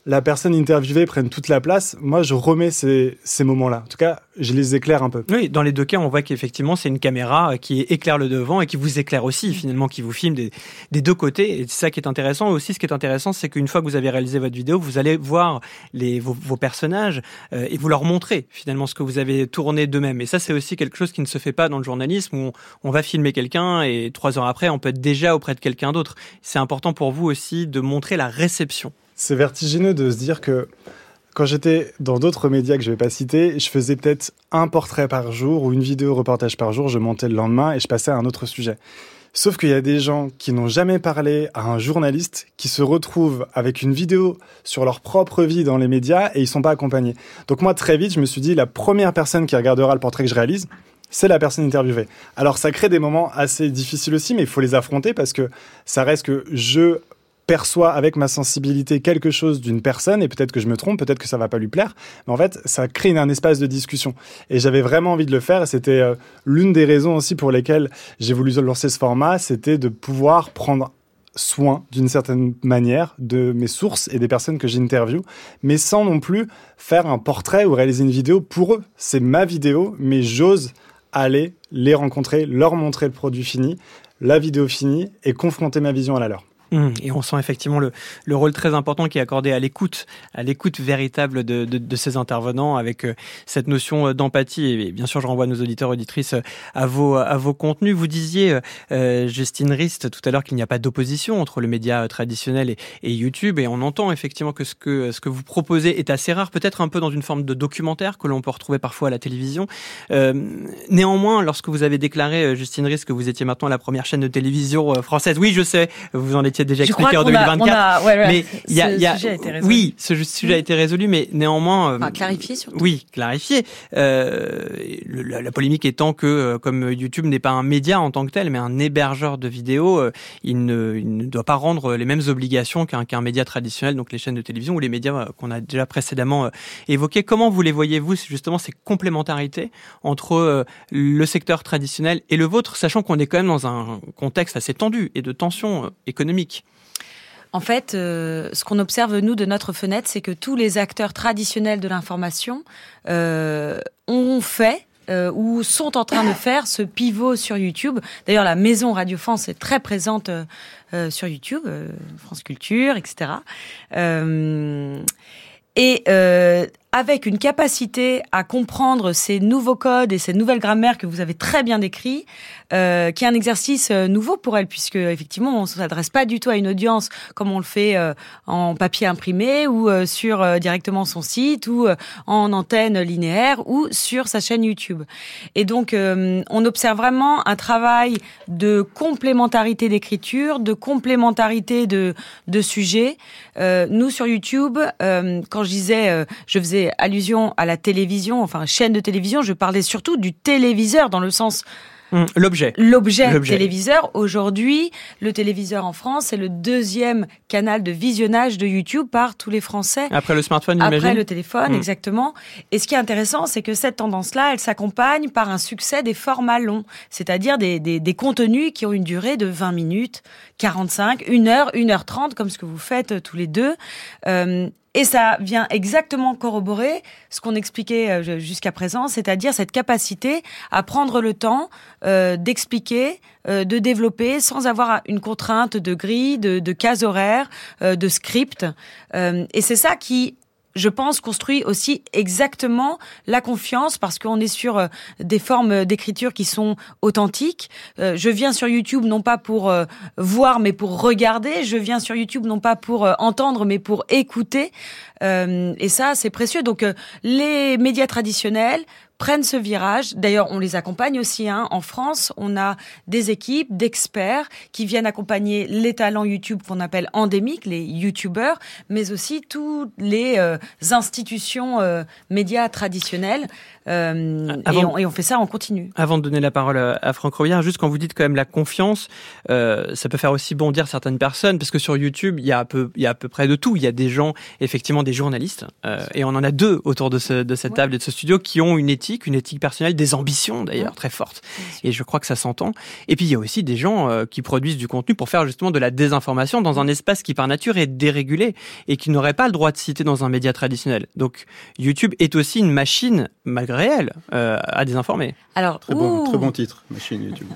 la personne interviewée prenne toute la place, moi je remets ces, ces moments-là. En tout cas, je les éclaire un peu. Oui, dans les deux cas, on voit qu'effectivement, c'est une caméra qui éclaire le devant et qui vous éclaire aussi, finalement, qui vous filme des, des deux côtés. Et c'est ça qui est intéressant. Aussi, ce qui est intéressant, c'est qu'une fois que vous avez réalisé votre vidéo, vous allez voir les, vos, vos personnages euh, et vous leur montrer, finalement, ce que vous avez tourné d'eux-mêmes. Et ça, c'est aussi quelque chose qui ne se fait pas dans le journalisme, où on, on va filmer quelqu'un et trois heures après, on peut être déjà auprès de quelqu'un d'autre. C'est important pour vous aussi de montrer la réception. C'est vertigineux de se dire que quand j'étais dans d'autres médias que je ne vais pas citer, je faisais peut-être un portrait par jour ou une vidéo reportage par jour, je montais le lendemain et je passais à un autre sujet. Sauf qu'il y a des gens qui n'ont jamais parlé à un journaliste qui se retrouvent avec une vidéo sur leur propre vie dans les médias et ils ne sont pas accompagnés. Donc moi, très vite, je me suis dit, la première personne qui regardera le portrait que je réalise, c'est la personne interviewée. Alors ça crée des moments assez difficiles aussi, mais il faut les affronter parce que ça reste que je perçois avec ma sensibilité quelque chose d'une personne et peut-être que je me trompe, peut-être que ça va pas lui plaire, mais en fait ça crée un espace de discussion et j'avais vraiment envie de le faire et c'était euh, l'une des raisons aussi pour lesquelles j'ai voulu lancer ce format, c'était de pouvoir prendre soin d'une certaine manière de mes sources et des personnes que j'interviewe, mais sans non plus faire un portrait ou réaliser une vidéo pour eux. C'est ma vidéo, mais j'ose aller les rencontrer, leur montrer le produit fini, la vidéo finie et confronter ma vision à la leur. Et on sent effectivement le, le rôle très important qui est accordé à l'écoute, à l'écoute véritable de, de, de ces intervenants avec euh, cette notion d'empathie. Et bien sûr, je renvoie nos auditeurs et auditrices à vos, à vos contenus. Vous disiez, euh, Justine Rist, tout à l'heure qu'il n'y a pas d'opposition entre le média traditionnel et, et YouTube. Et on entend effectivement que ce, que ce que vous proposez est assez rare, peut-être un peu dans une forme de documentaire que l'on peut retrouver parfois à la télévision. Euh, néanmoins, lorsque vous avez déclaré, Justine Rist, que vous étiez maintenant la première chaîne de télévision française, oui, je sais, vous en étiez déjà expliqué en deux mille vingt-quatre. A, ouais, ouais, mais il y a, ce y a, sujet a été résolu. Oui, ce sujet a été résolu, mais néanmoins. Enfin, clarifié surtout. Oui, clarifié. Euh, le, la, la polémique étant que, euh, comme YouTube n'est pas un média en tant que tel, mais un hébergeur de vidéos, euh, il, ne, il ne doit pas rendre les mêmes obligations qu'un, qu'un média traditionnel, donc les chaînes de télévision ou les médias euh, qu'on a déjà précédemment euh, évoqués. Comment vous les voyez-vous, justement, ces complémentarités entre euh, le secteur traditionnel et le vôtre, sachant qu'on est quand même dans un contexte assez tendu et de tension euh, économique? En fait, euh, ce qu'on observe, nous, de notre fenêtre, c'est que tous les acteurs traditionnels de l'information euh, ont fait euh, ou sont en train de faire ce pivot sur YouTube. D'ailleurs, la maison Radio France est très présente euh, sur YouTube, euh, France Culture, et cetera. Euh, et euh, avec une capacité à comprendre ces nouveaux codes et ces nouvelles grammaires que vous avez très bien décrits, euh, qui est un exercice nouveau pour elle, puisque effectivement on ne s'adresse pas du tout à une audience comme on le fait euh, en papier imprimé ou euh, sur euh, directement son site ou euh, en antenne linéaire ou sur sa chaîne YouTube. Et donc euh, on observe vraiment un travail de complémentarité d'écriture, de complémentarité de, de sujets. Euh, nous sur YouTube, euh, quand je disais, euh, je faisais allusion à la télévision, enfin chaîne de télévision, je parlais surtout du téléviseur dans le sens Mmh, l'objet. L'objet, L'objet téléviseur. Aujourd'hui, le téléviseur en France, c'est le deuxième canal de visionnage de YouTube par tous les Français. Après le smartphone, j'imagine. Après le téléphone, mmh. exactement. Et ce qui est intéressant, c'est que cette tendance-là, elle s'accompagne par un succès des formats longs, c'est-à-dire des, des, des contenus qui ont une durée de vingt minutes, quarante-cinq, une heure, une heure trente, comme ce que vous faites tous les deux. Euh, Et ça vient exactement corroborer ce qu'on expliquait jusqu'à présent, c'est-à-dire cette capacité à prendre le temps euh, d'expliquer, euh, de développer sans avoir une contrainte de grille, de, de cases horaires, euh, de script. Euh, et c'est ça qui, je pense, construit aussi exactement la confiance parce qu'on est sur euh, des formes d'écriture qui sont authentiques. Euh, je viens sur YouTube non pas pour euh, voir mais pour regarder. Je viens sur YouTube non pas pour euh, entendre mais pour écouter. Euh, et ça, c'est précieux. Donc, euh, les médias traditionnels prennent ce virage. D'ailleurs, on les accompagne aussi. Hein. En France, on a des équipes d'experts qui viennent accompagner les talents YouTube qu'on appelle endémiques, les YouTubeurs, mais aussi toutes les euh, institutions euh, médias traditionnelles. Euh, Avant, et, on, et on fait ça en continu. Avant de donner la parole à Franck Robillard, juste quand vous dites quand même la confiance, euh, ça peut faire aussi bondir certaines personnes, parce que sur YouTube, il y a à peu, il y a à peu près de tout. Il y a des gens, effectivement, des journalistes, euh, et on en a deux autour de, ce, de cette table et de ce studio qui ont une éthique éthique, une éthique personnelle, des ambitions d'ailleurs mmh. très fortes. Et je crois que ça s'entend. Et puis il y a aussi des gens euh, qui produisent du contenu pour faire justement de la désinformation dans un espace qui par nature est dérégulé et qui n'aurait pas le droit de citer dans un média traditionnel. Donc YouTube est aussi une machine, malgré elle, euh, à désinformer. Alors, très bon, très bon titre, machine YouTube.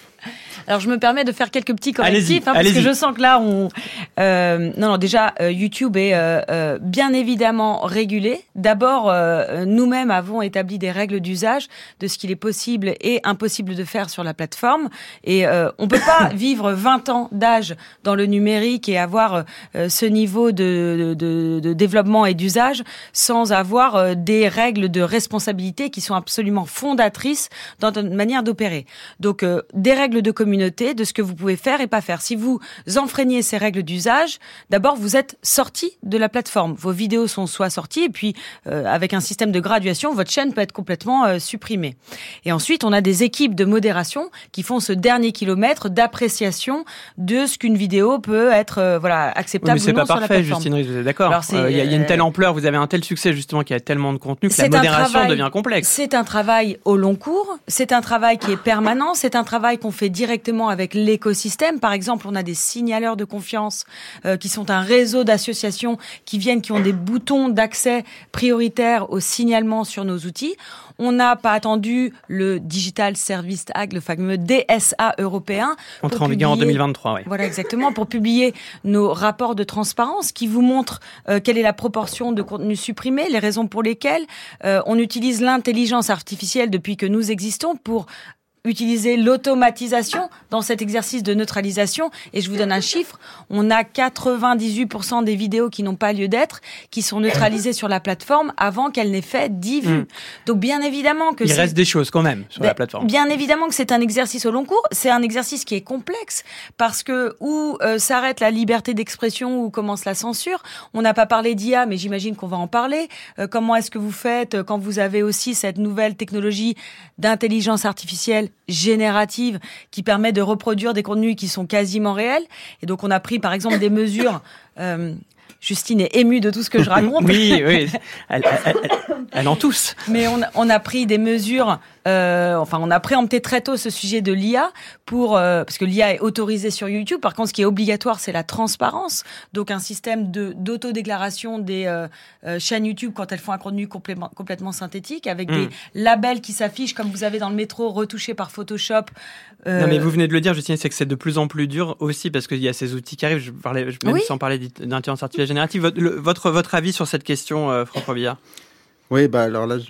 Alors je me permets de faire quelques petits correctifs hein, parce allez-y. que je sens que là on euh, non non déjà euh, YouTube est euh, euh, bien évidemment régulé. D'abord euh, nous-mêmes avons établi des règles d'usage de ce qu'il est possible et impossible de faire sur la plateforme et euh, on peut pas vivre vingt ans d'âge dans le numérique et avoir euh, ce niveau de, de, de développement et d'usage sans avoir euh, des règles de responsabilité qui sont absolument fondatrices dans notre manière d'opérer. Donc euh, des règles de communication de ce que vous pouvez faire et pas faire. Si vous enfreignez ces règles d'usage, d'abord vous êtes sorti de la plateforme. Vos vidéos sont soit sorties et puis euh, avec un système de graduation, votre chaîne peut être complètement euh, supprimée. Et ensuite, on a des équipes de modération qui font ce dernier kilomètre d'appréciation de ce qu'une vidéo peut être euh, voilà acceptable oui, mais ou non c'est pas sur parfait, la plateforme. Justine Riche, vous êtes d'accord. Il euh, y, y a une telle ampleur, vous avez un tel succès justement qu'il y a tellement de contenu que la modération travail, devient complexe. C'est un travail au long cours, c'est un travail qui est permanent, c'est un travail qu'on fait directement avec l'écosystème. Par exemple, on a des signaleurs de confiance euh, qui sont un réseau d'associations qui viennent, qui ont des boutons d'accès prioritaires au signalement sur nos outils. On n'a pas attendu le Digital Service Act, le fameux D S A européen. Entré en vigueur en deux mille vingt-trois, oui. Voilà, exactement, pour publier nos rapports de transparence qui vous montrent euh, quelle est la proportion de contenu supprimé, les raisons pour lesquelles euh, on utilise l'intelligence artificielle depuis que nous existons pour utiliser l'automatisation dans cet exercice de neutralisation. Et je vous donne un chiffre, on a quatre-vingt-dix-huit pour cent des vidéos qui n'ont pas lieu d'être, qui sont neutralisées sur la plateforme avant qu'elles n'aient fait dix vues. Mmh. Donc bien évidemment que Il c'est... reste des choses quand même sur ben, la plateforme. Bien évidemment que c'est un exercice au long cours, c'est un exercice qui est complexe, parce que où euh, s'arrête la liberté d'expression, où commence la censure. On n'a pas parlé d'I A, mais j'imagine qu'on va en parler. Euh, comment est-ce que vous faites quand vous avez aussi cette nouvelle technologie d'intelligence artificielle générative qui permet de reproduire des contenus qui sont quasiment réels. Et donc, on a pris, par exemple, des mesures... Euh, Justine est émue de tout ce que je raconte. Oui, oui, elle, elle, elle, elle en tousse. Mais on, on a pris des mesures, euh, enfin on a préempté très tôt ce sujet de l'I A, pour euh, parce que l'I A est autorisée sur YouTube. Par contre, ce qui est obligatoire, c'est la transparence. Donc un système de d'autodéclaration des euh, euh, chaînes YouTube quand elles font un contenu complètement, complètement synthétique, avec mmh. des labels qui s'affichent comme vous avez dans le métro, retouchés par Photoshop. Euh... Non mais vous venez de le dire, Justine, c'est que c'est de plus en plus dur aussi parce qu'il y a ces outils qui arrivent. Je parlais, je, même oui. sans parler d'intelligence artificielle générative. Votre, le, votre, votre avis sur cette question, euh, Franck Robillard? Oui, bah alors là, je,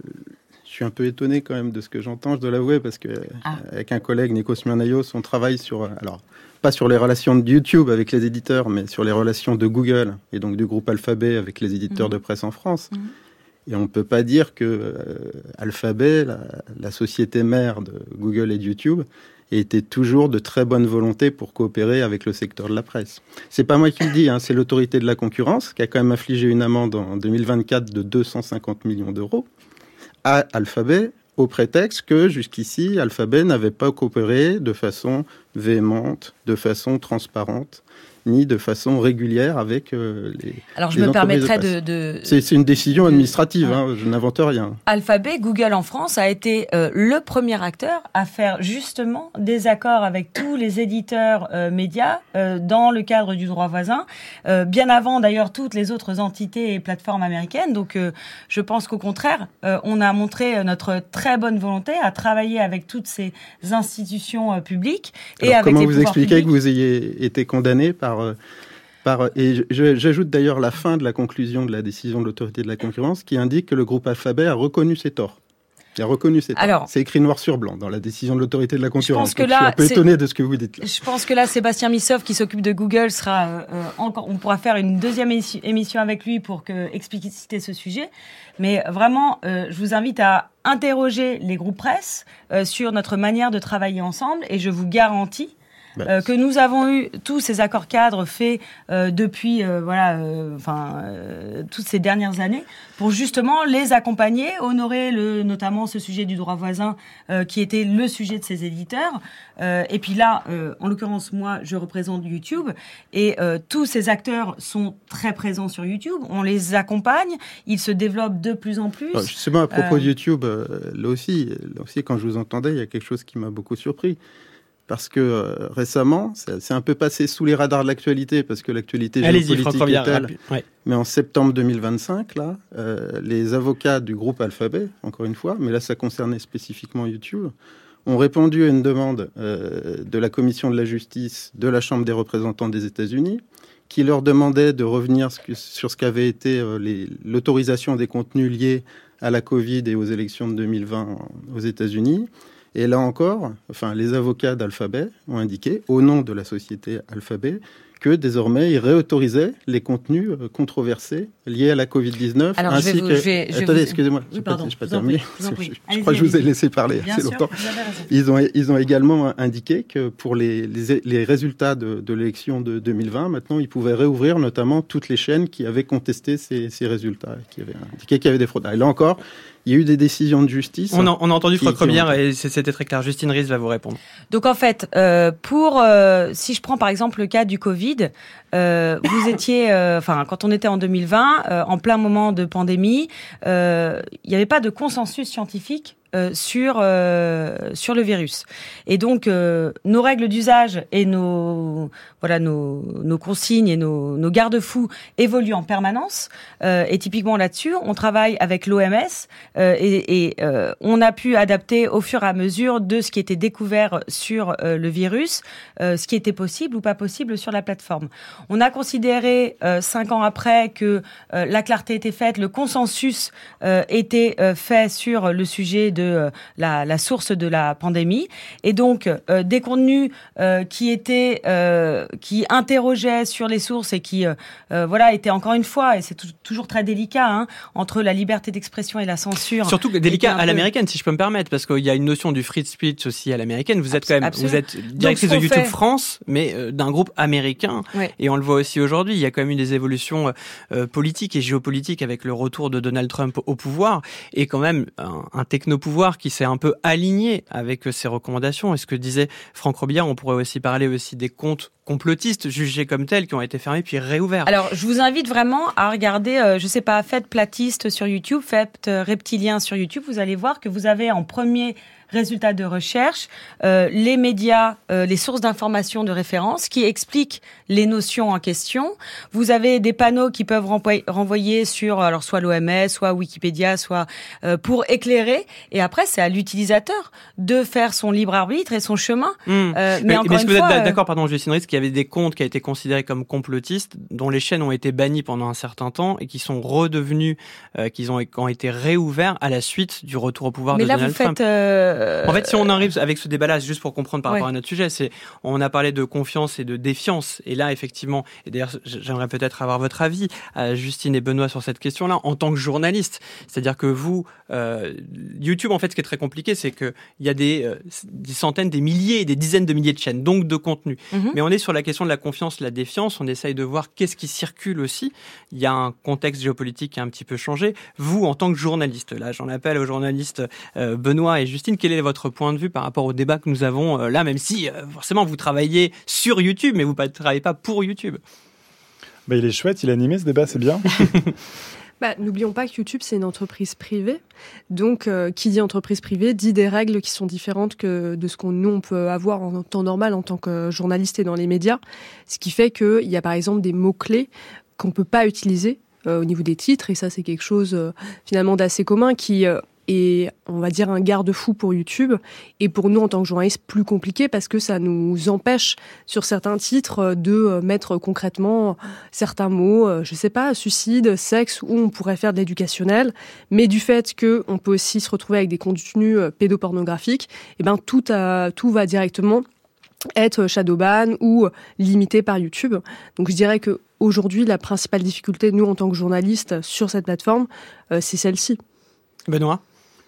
je suis un peu étonné quand même de ce que j'entends, je dois l'avouer, parce que ah. avec un collègue, Nikos Myrnaios, on travaille sur, alors pas sur les relations de YouTube avec les éditeurs, mais sur les relations de Google et donc du groupe Alphabet avec les éditeurs mmh. de presse en France. Mmh. Et on ne peut pas dire que euh, Alphabet, la, la société mère de Google et de YouTube, était toujours de très bonne volonté pour coopérer avec le secteur de la presse. C'est pas moi qui le dis, hein, c'est l'autorité de la concurrence qui a quand même infligé une amende en deux mille vingt-quatre de deux cent cinquante millions d'euros à Alphabet au prétexte que jusqu'ici, Alphabet n'avait pas coopéré de façon véhémente, de façon transparente, ni de façon régulière avec euh, les Alors je les me permettrais de... de, de... C'est, c'est une décision administrative, hein, je n'invente rien. Alphabet, Google en France, a été euh, le premier acteur à faire justement des accords avec tous les éditeurs euh, médias euh, dans le cadre du droit voisin, euh, bien avant d'ailleurs toutes les autres entités et plateformes américaines. Donc euh, je pense qu'au contraire, euh, on a montré notre très bonne volonté à travailler avec toutes ces institutions euh, publiques. Et Alors, avec comment les vous expliquez publics. que vous ayez été condamné par... Par, et je, j'ajoute d'ailleurs la fin de la conclusion de la décision de l'autorité de la concurrence qui indique que le groupe Alphabet a reconnu ses torts. Il a reconnu ses torts. Alors, c'est écrit noir sur blanc dans la décision de l'autorité de la concurrence. Je, pense que là, je suis un peu étonné de ce que vous dites là. Je pense que là, Sébastien Missoff, qui s'occupe de Google, sera euh, encore. On pourra faire une deuxième émission avec lui pour que, expliciter ce sujet. Mais vraiment, euh, je vous invite à interroger les groupes presse euh, sur notre manière de travailler ensemble, et je vous garantis, Bah, euh, que nous avons eu tous ces accords cadres faits euh, depuis euh, voilà, euh, enfin euh, toutes ces dernières années pour justement les accompagner, honorer le, notamment ce sujet du droit voisin euh, qui était le sujet de ces éditeurs. Euh, et puis là, euh, en l'occurrence, moi, je représente YouTube et euh, tous ces acteurs sont très présents sur YouTube. On les accompagne, ils se développent de plus en plus. Alors justement, à propos euh... de YouTube, euh, là aussi, là aussi, quand je vous entendais, il y a quelque chose qui m'a beaucoup surpris. Parce que euh, récemment, c'est, c'est un peu passé sous les radars de l'actualité, parce que l'actualité géopolitique est telle. Ouais. Mais en septembre deux mille vingt-cinq, là, euh, les avocats du groupe Alphabet, encore une fois, mais là ça concernait spécifiquement YouTube, ont répondu à une demande euh, de la Commission de la Justice de la Chambre des représentants des États-Unis, qui leur demandait de revenir sur ce qu'avait été euh, les, l'autorisation des contenus liés à la Covid et aux élections de deux mille vingt aux États-Unis. Et là encore, enfin, les avocats d'Alphabet ont indiqué, au nom de la société Alphabet, que désormais, ils réautorisaient les contenus controversés liés à la covid dix-neuf. Alors, ainsi je vais vous, que... je vais, je Attendez, vous... excusez-moi, oui, pardon, je n'ai pas terminé. Je, je, je crois que je vous ai laissé parler Bien assez sûr, longtemps. vous avez raison. Ils ont, ils ont également indiqué que pour les, les, les résultats de, de l'élection de deux mille vingt, maintenant, ils pouvaient réouvrir notamment toutes les chaînes qui avaient contesté ces, ces résultats, qui avaient indiqué qu'il y avait des fraudes. Et là encore, il y a eu des décisions de justice. On a, on a entendu Franck Robillard ont... et c'était très clair. Justine Riess va vous répondre. Donc en fait, euh, pour euh, si je prends par exemple le cas du Covid, euh, vous étiez, enfin euh, quand on était en deux mille vingt, euh, en plein moment de pandémie, euh, il n'y avait pas de consensus scientifique Euh, sur euh, sur le virus. Et donc euh, nos règles d'usage et nos voilà nos nos consignes et nos nos garde-fous évoluent en permanence. Euh, et typiquement là-dessus, on travaille avec l'O M S euh, et, et euh, on a pu adapter au fur et à mesure de ce qui était découvert sur euh, le virus, euh, ce qui était possible ou pas possible sur la plateforme. On a considéré euh, cinq ans après que euh, la clarté était faite, le consensus euh, était euh, fait sur le sujet de euh, la, la source de la pandémie, et donc euh, des contenus euh, qui étaient euh, qui interrogeaient sur les sources et qui euh, euh, voilà étaient encore une fois, et c'est t- toujours très délicat hein, entre la liberté d'expression et la censure. Surtout délicat à peu... l'américaine, si je peux me permettre, parce qu'il y a une notion du free speech aussi à l'américaine. Vous êtes Abs- quand même, absolument. vous êtes directrice de YouTube fait... France, mais euh, d'un groupe américain, ouais. Et on le voit aussi aujourd'hui. Il y a quand même eu des évolutions euh, politiques et géopolitiques avec le retour de Donald Trump au pouvoir, et quand même un, un technopouvoir qui s'est un peu aligné avec ces recommandations. Et ce que disait Franck Robillard, on pourrait aussi parler aussi des comptes complotistes jugés comme tels qui ont été fermés puis réouverts. Alors, je vous invite vraiment à regarder, euh, je sais pas, faites platiste sur YouTube, faites euh, reptilien sur YouTube. Vous allez voir que vous avez en premier résultats de recherche, euh, les médias, euh, les sources d'informations de référence qui expliquent les notions en question. Vous avez des panneaux qui peuvent renvoyer, renvoyer sur alors soit l'O M S, soit Wikipédia, soit euh, pour éclairer. Et après, c'est à l'utilisateur de faire son libre arbitre et son chemin. Mmh. Euh, mais, mais encore mais est-ce une que vous fois, êtes d'accord, pardon, Justine Riess, qu'il y avait des comptes qui ont été considérés comme complotistes, dont les chaînes ont été bannies pendant un certain temps et qui sont redevenus, euh, qui ont, ont été réouverts à la suite du retour au pouvoir mais de là, Donald vous faites, Trump. Euh... En fait, si on arrive avec ce débat-là, juste pour comprendre par ouais. rapport à notre sujet, c'est on a parlé de confiance et de défiance. Et là, effectivement, et d'ailleurs, j'aimerais peut-être avoir votre avis, euh, Justine et Benoît, sur cette question-là, en tant que journaliste. C'est-à-dire que vous, euh, YouTube, en fait, ce qui est très compliqué, c'est qu'il y a des, euh, des centaines, des milliers, des dizaines de milliers de chaînes, donc de contenu. Mm-hmm. Mais on est sur la question de la confiance, la défiance. On essaye de voir qu'est-ce qui circule aussi. Il y a un contexte géopolitique qui a un petit peu changé. Vous, en tant que journaliste, là, j'en appelle aux journalistes euh, Benoît et Justine, quel est votre point de vue par rapport au débat que nous avons euh, là, même si euh, forcément vous travaillez sur YouTube, mais vous ne travaillez pas pour YouTube. Bah, il est chouette, il est animé ce débat, c'est bien. Bah, n'oublions pas que YouTube, c'est une entreprise privée. Donc, euh, qui dit entreprise privée, dit des règles qui sont différentes que de ce qu'on nous, on peut avoir en temps normal en tant que journaliste et dans les médias. Ce qui fait qu'il y a par exemple des mots-clés qu'on ne peut pas utiliser euh, au niveau des titres. Et ça, c'est quelque chose euh, finalement d'assez commun qui... Euh, et on va dire un garde-fou pour YouTube, et pour nous en tant que journalistes plus compliqué parce que ça nous empêche sur certains titres de mettre concrètement certains mots, je sais pas, suicide, sexe, où on pourrait faire de l'éducationnel, mais du fait qu'on peut aussi se retrouver avec des contenus pédopornographiques, et ben tout, a, tout va directement être shadowban ou limité par YouTube. Donc je dirais que aujourd'hui la principale difficulté, nous en tant que journalistes sur cette plateforme, euh, c'est celle-ci. Benoît ?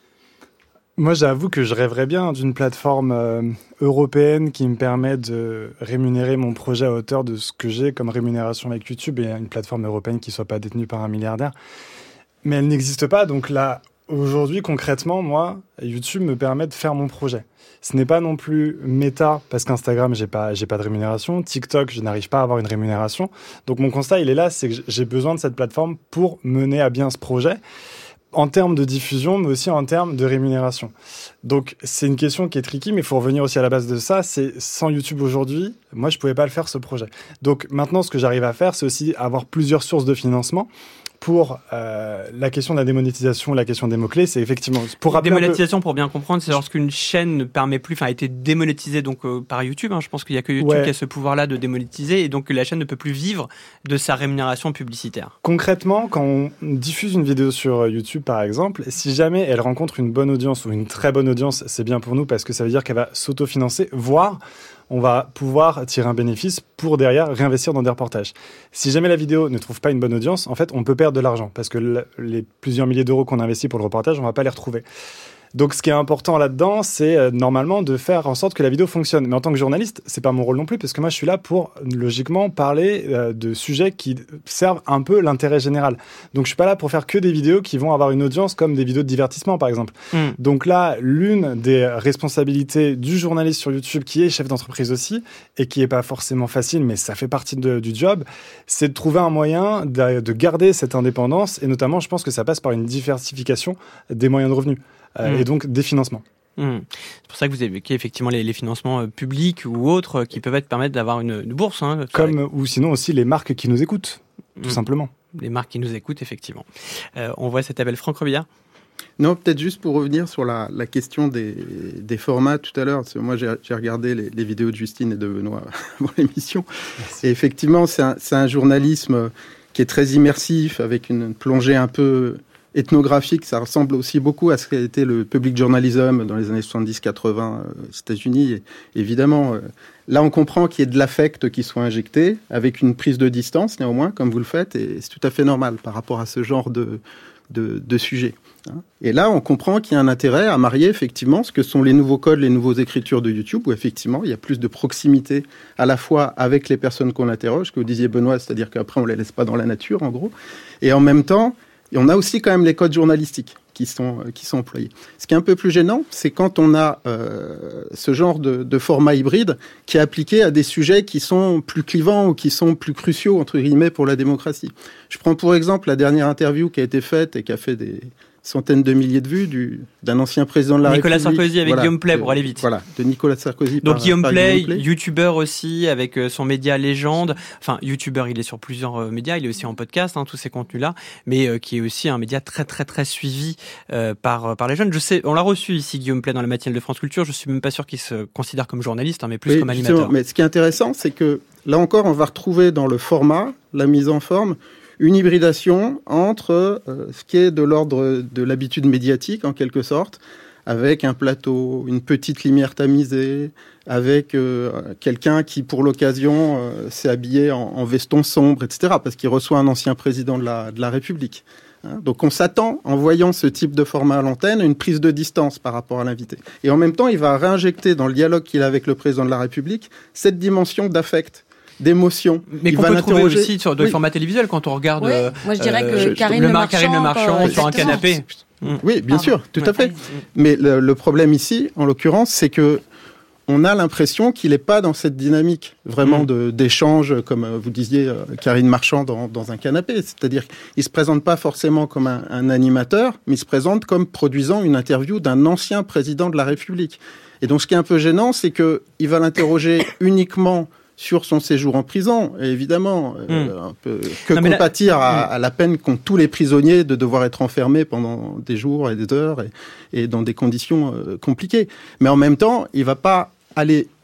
Moi, j'avoue que je rêverais bien d'une plateforme euh, européenne qui me permet de rémunérer mon projet à hauteur de ce que j'ai comme rémunération avec YouTube, et une plateforme européenne qui soit pas détenue par un milliardaire. Mais elle n'existe pas, donc là, aujourd'hui, concrètement, moi, YouTube me permet de faire mon projet. Ce n'est pas non plus Meta, parce qu'Instagram, j'ai pas, j'ai pas de rémunération. TikTok, je n'arrive pas à avoir une rémunération. Donc mon constat, il est là, c'est que j'ai besoin de cette plateforme pour mener à bien ce projet, en termes de diffusion, mais aussi en termes de rémunération. Donc, c'est une question qui est tricky, mais il faut revenir aussi à la base de ça. C'est sans YouTube aujourd'hui, moi, je pouvais pas le faire, ce projet. Donc, maintenant, ce que j'arrive à faire, c'est aussi avoir plusieurs sources de financement. Pour euh, la question de la démonétisation, la question des mots-clés, c'est effectivement... Pour démonétisation, peu... pour bien comprendre, c'est lorsqu'une chaîne ne permet plus, enfin, a été démonétisée donc, euh, par YouTube. Hein, je pense qu'il n'y a que YouTube ouais. qui a ce pouvoir-là de démonétiser, et donc la chaîne ne peut plus vivre de sa rémunération publicitaire. Concrètement, quand on diffuse une vidéo sur YouTube, par exemple, si jamais elle rencontre une bonne audience ou une très bonne audience, c'est bien pour nous parce que ça veut dire qu'elle va s'autofinancer, voire... on va pouvoir tirer un bénéfice pour derrière réinvestir dans des reportages. Si jamais la vidéo ne trouve pas une bonne audience, en fait, on peut perdre de l'argent parce que les plusieurs milliers d'euros qu'on investit pour le reportage, on va pas les retrouver. Donc, ce qui est important là-dedans, c'est euh, normalement de faire en sorte que la vidéo fonctionne. Mais en tant que journaliste, c'est pas mon rôle non plus, parce que moi, je suis là pour logiquement parler euh, de sujets qui servent un peu l'intérêt général. Donc, je suis pas là pour faire que des vidéos qui vont avoir une audience comme des vidéos de divertissement, par exemple. Mm. Donc là, l'une des responsabilités du journaliste sur YouTube, qui est chef d'entreprise aussi, et qui est pas forcément facile, mais ça fait partie de, du job, c'est de trouver un moyen de, de garder cette indépendance. Et notamment, je pense que ça passe par une diversification des moyens de revenus. Euh, mmh. Et donc des financements. Mmh. C'est pour ça que vous évoquez effectivement les, les financements euh, publics ou autres euh, qui peuvent être, permettre d'avoir une, une bourse. Hein, Comme, avec... Ou sinon aussi les marques qui nous écoutent, tout mmh. simplement. Les marques qui nous écoutent, effectivement. Euh, on voit cet appel. Franck Robillard. Non, peut-être juste pour revenir sur la, la question des, des formats tout à l'heure. Parce que moi, j'ai, j'ai regardé les, les vidéos de Justine et de Benoît avant l'émission. Merci. Et effectivement, c'est un, c'est un journalisme qui est très immersif, avec une plongée un peu... ethnographique. Ça ressemble aussi beaucoup à ce qu'a été le public journalism dans les années soixante-dix quatre-vingts aux États-Unis. Et évidemment, euh, là, on comprend qu'il y ait de l'affect qui soit injecté, avec une prise de distance, néanmoins, comme vous le faites, et c'est tout à fait normal par rapport à ce genre de, de, de sujet. Hein. Et là, on comprend qu'il y a un intérêt à marier, effectivement, ce que sont les nouveaux codes, les nouveaux écritures de YouTube, où, effectivement, il y a plus de proximité, à la fois avec les personnes qu'on interroge, que vous disiez, Benoît, c'est-à-dire qu'après, on ne les laisse pas dans la nature, en gros, et en même temps, et on a aussi quand même les codes journalistiques qui sont, qui sont employés. Ce qui est un peu plus gênant, c'est quand on a euh, ce genre de, de format hybride qui est appliqué à des sujets qui sont plus clivants ou qui sont plus cruciaux, entre guillemets, pour la démocratie. Je prends pour exemple la dernière interview qui a été faite et qui a fait des centaines de milliers de vues du, d'un ancien président de la Nicolas République. Nicolas Sarkozy avec voilà, Guillaume Play, de, pour aller vite. Voilà, de Nicolas Sarkozy. Donc par, Guillaume, par Play, Guillaume Play, youtubeur aussi, avec euh, son média Légende. Enfin, youtubeur, il est sur plusieurs euh, médias, il est aussi en podcast, hein, tous ces contenus-là, mais euh, qui est aussi un média très très très suivi euh, par, par les jeunes. Je sais, on l'a reçu ici, Guillaume Play, dans la matinale de France Culture. Je suis même pas sûr qu'il se considère comme journaliste, hein, mais plus oui, comme animateur. Mais ce qui est intéressant, c'est que là encore, on va retrouver dans le format, la mise en forme, une hybridation entre euh, ce qui est de l'ordre de l'habitude médiatique, en quelque sorte, avec un plateau, une petite lumière tamisée, avec euh, quelqu'un qui, pour l'occasion, euh, s'est habillé en, en veston sombre, et cetera, parce qu'il reçoit un ancien président de la, de la République. Hein, donc on s'attend, en voyant ce type de format à l'antenne, à une prise de distance par rapport à l'invité. Et en même temps, il va réinjecter dans le dialogue qu'il a avec le président de la République cette dimension d'affect, d'émotion. Mais qu'on peut trouver aussi sur des oui. formats télévisuels quand on regarde oui. euh, Moi, je dirais que euh, Karine le Le Marchand, Karine Le Marchand euh, sur un canapé. Oui, bien Pardon. sûr, tout ouais. à fait. Mais le, le problème ici, en l'occurrence, c'est que on a l'impression qu'il n'est pas dans cette dynamique vraiment mmh. de, d'échange, comme vous disiez, euh, Karine Marchand dans, dans un canapé. C'est-à-dire qu'il ne se présente pas forcément comme un, un animateur, mais il se présente comme produisant une interview d'un ancien président de la République. Et donc, ce qui est un peu gênant, c'est qu'il va l'interroger uniquement sur son séjour en prison, et évidemment, mmh. euh, un peu, que non, compatir là, à, à la peine qu'ont tous les prisonniers de devoir être enfermés pendant des jours et des heures et, et dans des conditions euh, compliquées. Mais en même temps, il ne va pas aller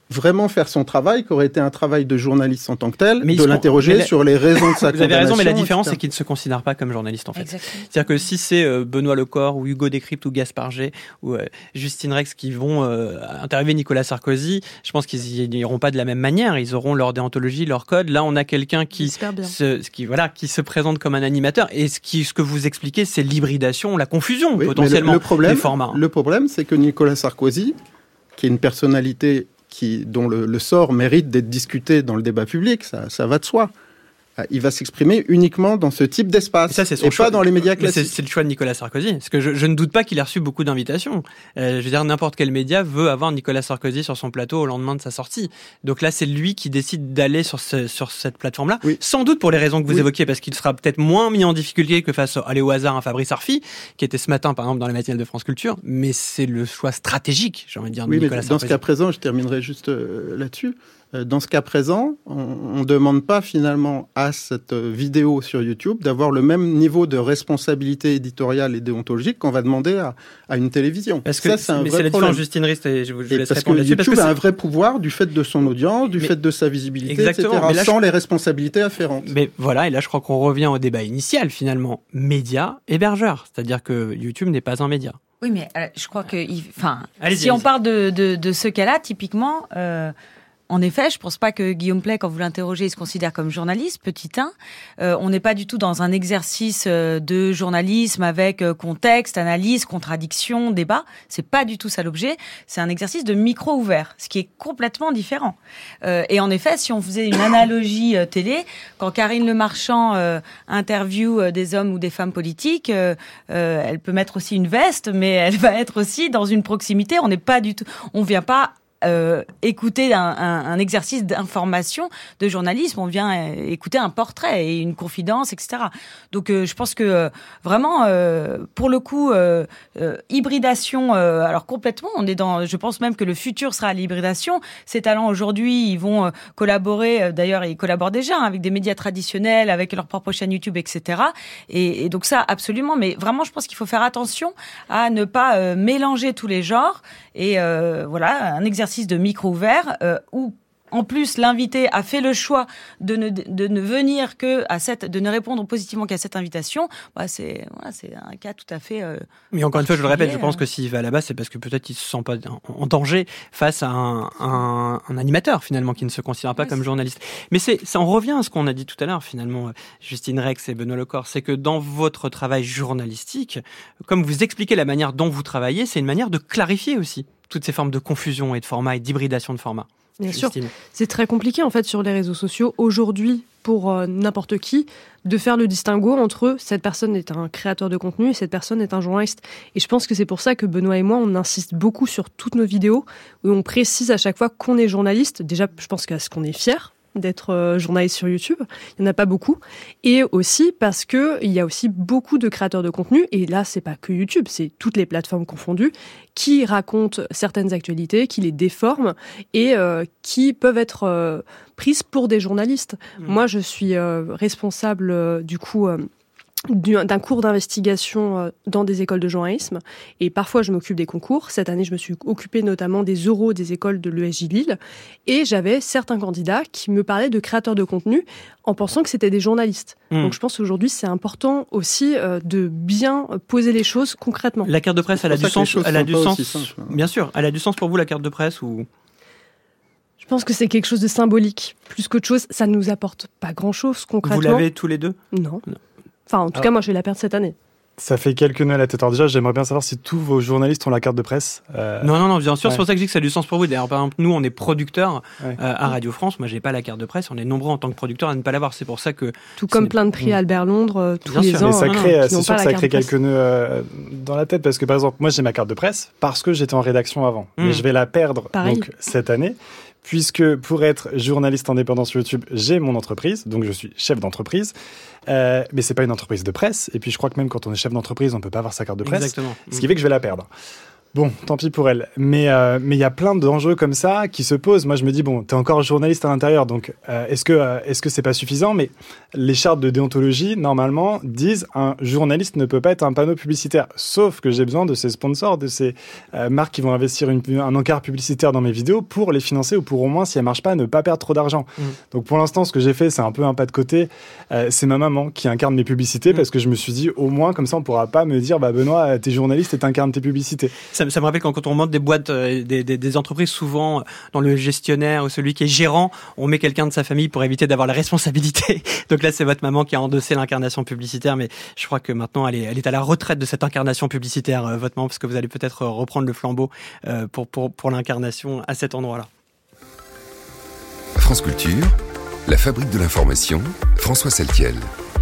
vraiment faire son travail, qui aurait été un travail de journaliste en tant que tel, mais de l'interroger la... sur les raisons de sa Vous avez raison, mais la différence, et cetera c'est qu'il ne se considère pas comme journaliste, en fait. Exactement. C'est-à-dire que si c'est euh, Benoît Lecor ou Hugo Décrypte ou Gaspard G ou euh, Justine Rex qui vont euh, interviewer Nicolas Sarkozy, je pense qu'ils n'iront pas de la même manière. Ils auront leur déontologie, leur code. Là, on a quelqu'un qui se, qui, voilà, qui se présente comme un animateur. Et ce, qui, ce que vous expliquez, c'est l'hybridation, la confusion, oui, potentiellement, le, le problème, des formats. Le problème, c'est que Nicolas Sarkozy, qui est une personnalité qui, dont le, le sort mérite d'être discuté dans le débat public, ça, ça va de soi. Il va s'exprimer uniquement dans ce type d'espace, et, ça, c'est son et choix. Pas dans les médias classiques. C'est, c'est le choix de Nicolas Sarkozy, parce que je, je ne doute pas qu'il ait reçu beaucoup d'invitations. Euh, je veux dire, n'importe quel média veut avoir Nicolas Sarkozy sur son plateau au lendemain de sa sortie. Donc là, c'est lui qui décide d'aller sur, ce, sur cette plateforme-là, oui. Sans doute pour les raisons que vous oui. évoquiez, parce qu'il sera peut-être moins mis en difficulté que face, aller au hasard, à Fabrice Arfi, qui était ce matin, par exemple, dans la matinale de France Culture, mais c'est le choix stratégique, j'ai envie de dire, de oui, Nicolas mais Sarkozy. Dans ce cas présent, je terminerai juste euh, là-dessus. Dans ce cas présent, on ne demande pas finalement à cette vidéo sur YouTube d'avoir le même niveau de responsabilité éditoriale et déontologique qu'on va demander à, à une télévision. Parce que ça, c'est un mais vrai c'est la problème. différence, Justine Rist, et je vous je et laisse parce répondre que là-dessus. YouTube parce que a un vrai pouvoir du fait de son audience, du mais, fait de sa visibilité, exactement, et cetera, mais là, sans je... les responsabilités afférentes. Mais voilà, et là je crois qu'on revient au débat initial finalement. Média, hébergeur. C'est-à-dire que YouTube n'est pas un média. Oui, mais euh, je crois que... Enfin, allez-y, si allez-y. on parle de, de, de ce cas-là, typiquement... Euh, En effet, je ne pense pas que Guillaume Pley, quand vous l'interrogez, il se considère comme journaliste, petit un. Euh, on n'est pas du tout dans un exercice de journalisme avec contexte, analyse, contradiction, débat. C'est pas du tout ça l'objet. C'est un exercice de micro ouvert, ce qui est complètement différent. Euh, et en effet, si on faisait une analogie euh, télé, quand Karine Le Marchand euh, interviewe euh, des hommes ou des femmes politiques, euh, euh, elle peut mettre aussi une veste, mais elle va être aussi dans une proximité. On n'est pas du tout, on vient pas Euh, écouter un, un, un exercice d'information, de journalisme, on vient euh, écouter un portrait et une confidence, et cetera. Donc euh, je pense que euh, vraiment, euh, pour le coup, euh, euh, hybridation, euh, alors complètement, on est dans, je pense même que le futur sera à l'hybridation. Ces talents aujourd'hui, ils vont euh, collaborer, euh, d'ailleurs ils collaborent déjà hein, avec des médias traditionnels, avec leur propre chaîne YouTube, et cetera. Et, et donc ça, absolument, mais vraiment je pense qu'il faut faire attention à ne pas euh, mélanger tous les genres et euh, voilà, un exercice de micro ouvert euh, où en plus l'invité a fait le choix de ne de ne venir que à cette de ne répondre positivement qu'à cette invitation. Bah c'est voilà, c'est un cas tout à fait euh, mais encore une fois je le répète, je pense euh... que s'il va là-bas c'est parce que peut-être il se sent pas en, en danger face à un, un, un animateur finalement qui ne se considère pas oui, comme c'est... journaliste. Mais c'est ça on revient à ce qu'on a dit tout à l'heure finalement, Justine Rex et Benoît Lecor, c'est que dans votre travail journalistique, comme vous expliquez la manière dont vous travaillez, c'est une manière de clarifier aussi toutes ces formes de confusion et de format et d'hybridation de format. Bien Justine. sûr, c'est très compliqué en fait sur les réseaux sociaux aujourd'hui pour euh, n'importe qui de faire le distinguo entre cette personne est un créateur de contenu et cette personne est un journaliste. Et je pense que c'est pour ça que Benoît et moi on insiste beaucoup sur toutes nos vidéos où on précise à chaque fois qu'on est journaliste. Déjà, je pense qu'à ce qu'on est fier d'être euh, journaliste sur YouTube, il n'y en a pas beaucoup, et aussi parce que il y a aussi beaucoup de créateurs de contenu, et là c'est pas que YouTube, c'est toutes les plateformes confondues, qui racontent certaines actualités, qui les déforment, et euh, qui peuvent être euh, prises pour des journalistes. Mmh. Moi je suis euh, responsable euh, du coup euh, d'un cours d'investigation dans des écoles de journalisme et parfois je m'occupe des concours. Cette année, je me suis occupée notamment des oraux des écoles de l'E S J Lille et j'avais certains candidats qui me parlaient de créateurs de contenu en pensant que c'était des journalistes. Mmh. Donc je pense qu'aujourd'hui, c'est important aussi euh, de bien poser les choses concrètement. La carte de presse, elle a du sens, elle a du sens. Simple, hein. Bien sûr, elle a du sens pour vous la carte de presse ou Je pense que c'est quelque chose de symbolique. Plus qu'autre chose, ça ne nous apporte pas grand-chose concrètement. Vous l'avez tous les deux ? Non. non. Enfin, en tout ah. cas, moi, je vais la perdre cette année. Ça fait quelques nœuds à la tête. Alors déjà, j'aimerais bien savoir si tous vos journalistes ont la carte de presse. Euh... Non, non, non, bien sûr. Ouais. C'est pour ça que je dis que ça a du sens pour vous. D'ailleurs, par exemple, nous, on est producteurs ouais. euh, à Radio France. Moi, j'ai pas la carte de presse. On est nombreux en tant que producteurs à ne pas l'avoir. C'est pour ça que... Tout comme plein de prix à Albert Londres, euh, tous bien les sûr. ans. Mais ça crée, non, c'est sûr que ça crée quelques nœuds euh, dans la tête. Parce que, par exemple, moi, j'ai ma carte de presse parce que j'étais en rédaction avant. Mmh. Mais je vais la perdre donc, cette année. Puisque pour être journaliste indépendant sur YouTube, j'ai mon entreprise, donc je suis chef d'entreprise, euh, mais c'est pas une entreprise de presse. Et puis je crois que même quand on est chef d'entreprise, on peut pas avoir sa carte de presse. Exactement. Ce qui fait que je vais la perdre. Bon, tant pis pour elle. Mais euh, mais il y a plein d'enjeux comme ça qui se posent. Moi, je me dis bon, t'es encore journaliste à l'intérieur, donc euh, est-ce que euh, est-ce que c'est pas suffisant? Mais les chartes de déontologie normalement disent un journaliste ne peut pas être un panneau publicitaire. Sauf que j'ai besoin de ces sponsors, de ces euh, marques qui vont investir une, un encart publicitaire dans mes vidéos pour les financer ou pour au moins, si elles marchent pas, ne pas perdre trop d'argent. Mmh. Donc pour l'instant, ce que j'ai fait, c'est un peu un pas de côté. Euh, c'est ma maman qui incarne mes publicités mmh. parce que je me suis dit au moins comme ça, on pourra pas me dire bah Benoît, t'es journaliste et t'incarnes tes publicités. Ça, ça me rappelle quand, quand on monte des boîtes, euh, des, des, des entreprises, souvent dans le gestionnaire ou celui qui est gérant, on met quelqu'un de sa famille pour éviter d'avoir la responsabilité. Donc là, c'est votre maman qui a endossé l'incarnation publicitaire, mais je crois que maintenant, elle est, elle est à la retraite de cette incarnation publicitaire, euh, votre maman, parce que vous allez peut-être reprendre le flambeau euh, pour, pour, pour l'incarnation à cet endroit-là. France Culture, la fabrique de l'information, François Saltiel.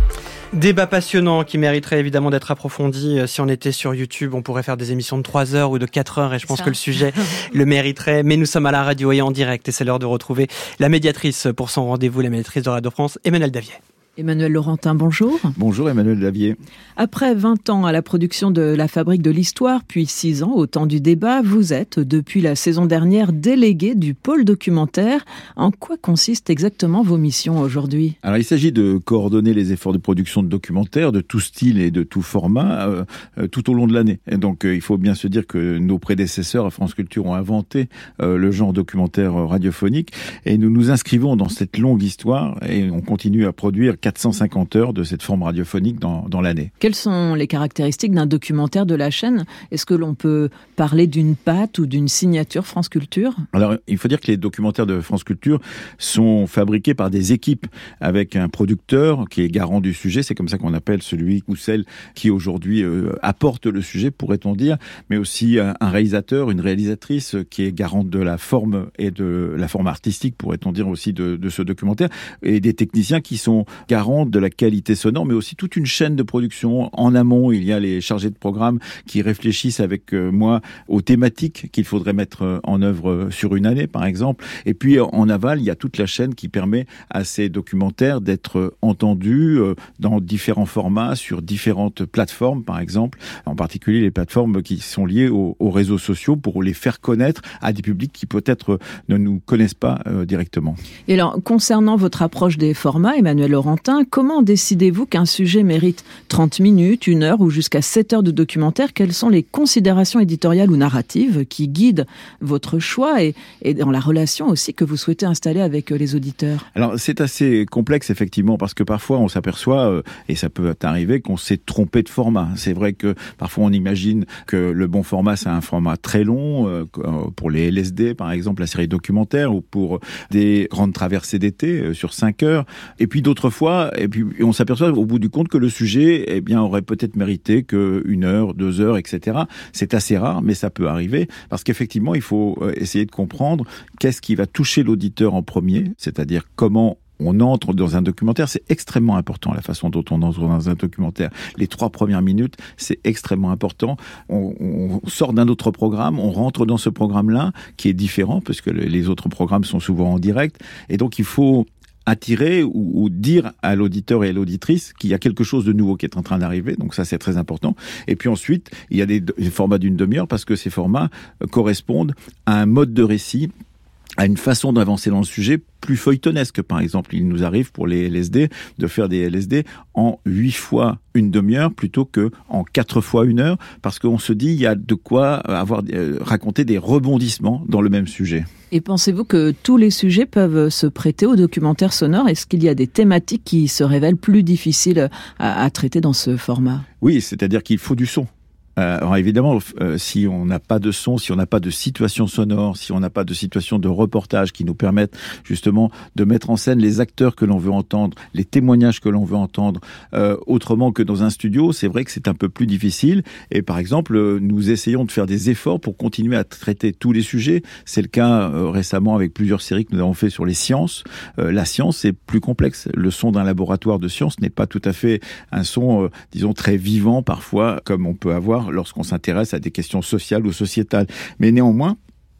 Débat passionnant qui mériterait évidemment d'être approfondi. Si on était sur YouTube, on pourrait faire des émissions de trois heures ou de quatre heures et je pense Ça. que le sujet le mériterait. Mais nous sommes à la radio et en direct et c'est l'heure de retrouver la médiatrice pour son rendez-vous, la médiatrice de Radio France, Emmanuelle Davier. Emmanuel Laurentin, bonjour. Bonjour Emmanuel Davier. Après vingt ans à la production de La Fabrique de l'Histoire, puis six ans au temps du débat, vous êtes, depuis la saison dernière, délégué du pôle documentaire. En quoi consistent exactement vos missions aujourd'hui ? Alors il s'agit de coordonner les efforts de production de documentaires de tout style et de tout format euh, euh, tout au long de l'année. Et donc euh, il faut bien se dire que nos prédécesseurs à France Culture ont inventé euh, le genre documentaire radiophonique et nous nous inscrivons dans cette longue histoire et on continue à produire quatre cent cinquante heures de cette forme radiophonique dans, dans l'année. Quelles sont les caractéristiques d'un documentaire de la chaîne ? Est-ce que l'on peut parler d'une patte ou d'une signature France Culture ? Alors, il faut dire que les documentaires de France Culture sont fabriqués par des équipes avec un producteur qui est garant du sujet. C'est comme ça qu'on appelle celui ou celle qui aujourd'hui euh, apporte le sujet, pourrait-on dire, mais aussi un, un réalisateur, une réalisatrice qui est garante de la forme et de la forme artistique, pourrait-on dire aussi, de, de ce documentaire, et des techniciens qui sont garante de la qualité sonore, mais aussi toute une chaîne de production. En amont, il y a les chargés de programme qui réfléchissent avec moi aux thématiques qu'il faudrait mettre en œuvre sur une année, par exemple. Et puis, en aval, il y a toute la chaîne qui permet à ces documentaires d'être entendus dans différents formats, sur différentes plateformes, par exemple. En particulier, les plateformes qui sont liées aux, aux réseaux sociaux pour les faire connaître à des publics qui peut-être ne nous connaissent pas euh, directement. Et alors, concernant votre approche des formats, Emmanuel Laurentin, comment décidez-vous qu'un sujet mérite trente minutes, une heure ou jusqu'à sept heures de documentaire ? Quelles sont les considérations éditoriales ou narratives qui guident votre choix et, et dans la relation aussi que vous souhaitez installer avec les auditeurs ? Alors, c'est assez complexe, effectivement, parce que parfois, on s'aperçoit, euh, et ça peut arriver, qu'on s'est trompé de format. C'est vrai que parfois, on imagine que le bon format, c'est un format très long, euh, pour les L S D, par exemple, la série documentaire, ou pour des grandes traversées d'été euh, sur cinq heures. Et puis, d'autres fois, et puis on s'aperçoit au bout du compte que le sujet, eh bien, aurait peut-être mérité qu'une heure, deux heures, et cetera. C'est assez rare, mais ça peut arriver, parce qu'effectivement, il faut essayer de comprendre qu'est-ce qui va toucher l'auditeur en premier, c'est-à-dire comment on entre dans un documentaire. C'est extrêmement important, la façon dont on entre dans un documentaire. Les trois premières minutes, c'est extrêmement important. On, on sort d'un autre programme, on rentre dans ce programme-là, qui est différent, parce que les autres programmes sont souvent en direct, et donc il faut attirer ou, ou dire à l'auditeur et à l'auditrice qu'il y a quelque chose de nouveau qui est en train d'arriver. Donc ça, c'est très important. Et puis ensuite, il y a des, des formats d'une demi-heure parce que ces formats euh, correspondent à un mode de récit, à une façon d'avancer dans le sujet plus feuilletonesque. Par exemple, il nous arrive pour les L S D de faire des L S D en huit fois une demi-heure plutôt que en quatre fois une heure, parce qu'on se dit il y a de quoi avoir euh, raconter des rebondissements dans le même sujet. Et pensez-vous que tous les sujets peuvent se prêter au documentaire sonore ? Est-ce qu'il y a des thématiques qui se révèlent plus difficiles à, à traiter dans ce format ? Oui, c'est-à-dire qu'il faut du son. Euh, alors évidemment, euh, si on n'a pas de son, si on n'a pas de situation sonore, si on n'a pas de situation de reportage qui nous permettent justement de mettre en scène les acteurs que l'on veut entendre, les témoignages que l'on veut entendre, euh, autrement que dans un studio, c'est vrai que c'est un peu plus difficile. Et par exemple, euh, nous essayons de faire des efforts pour continuer à traiter tous les sujets. C'est le cas euh, récemment avec plusieurs séries que nous avons fait sur les sciences. Euh, la science est plus complexe. Le son d'un laboratoire de sciences n'est pas tout à fait un son, euh, disons, très vivant parfois, comme on peut avoir lorsqu'on s'intéresse à des questions sociales ou sociétales. Mais néanmoins,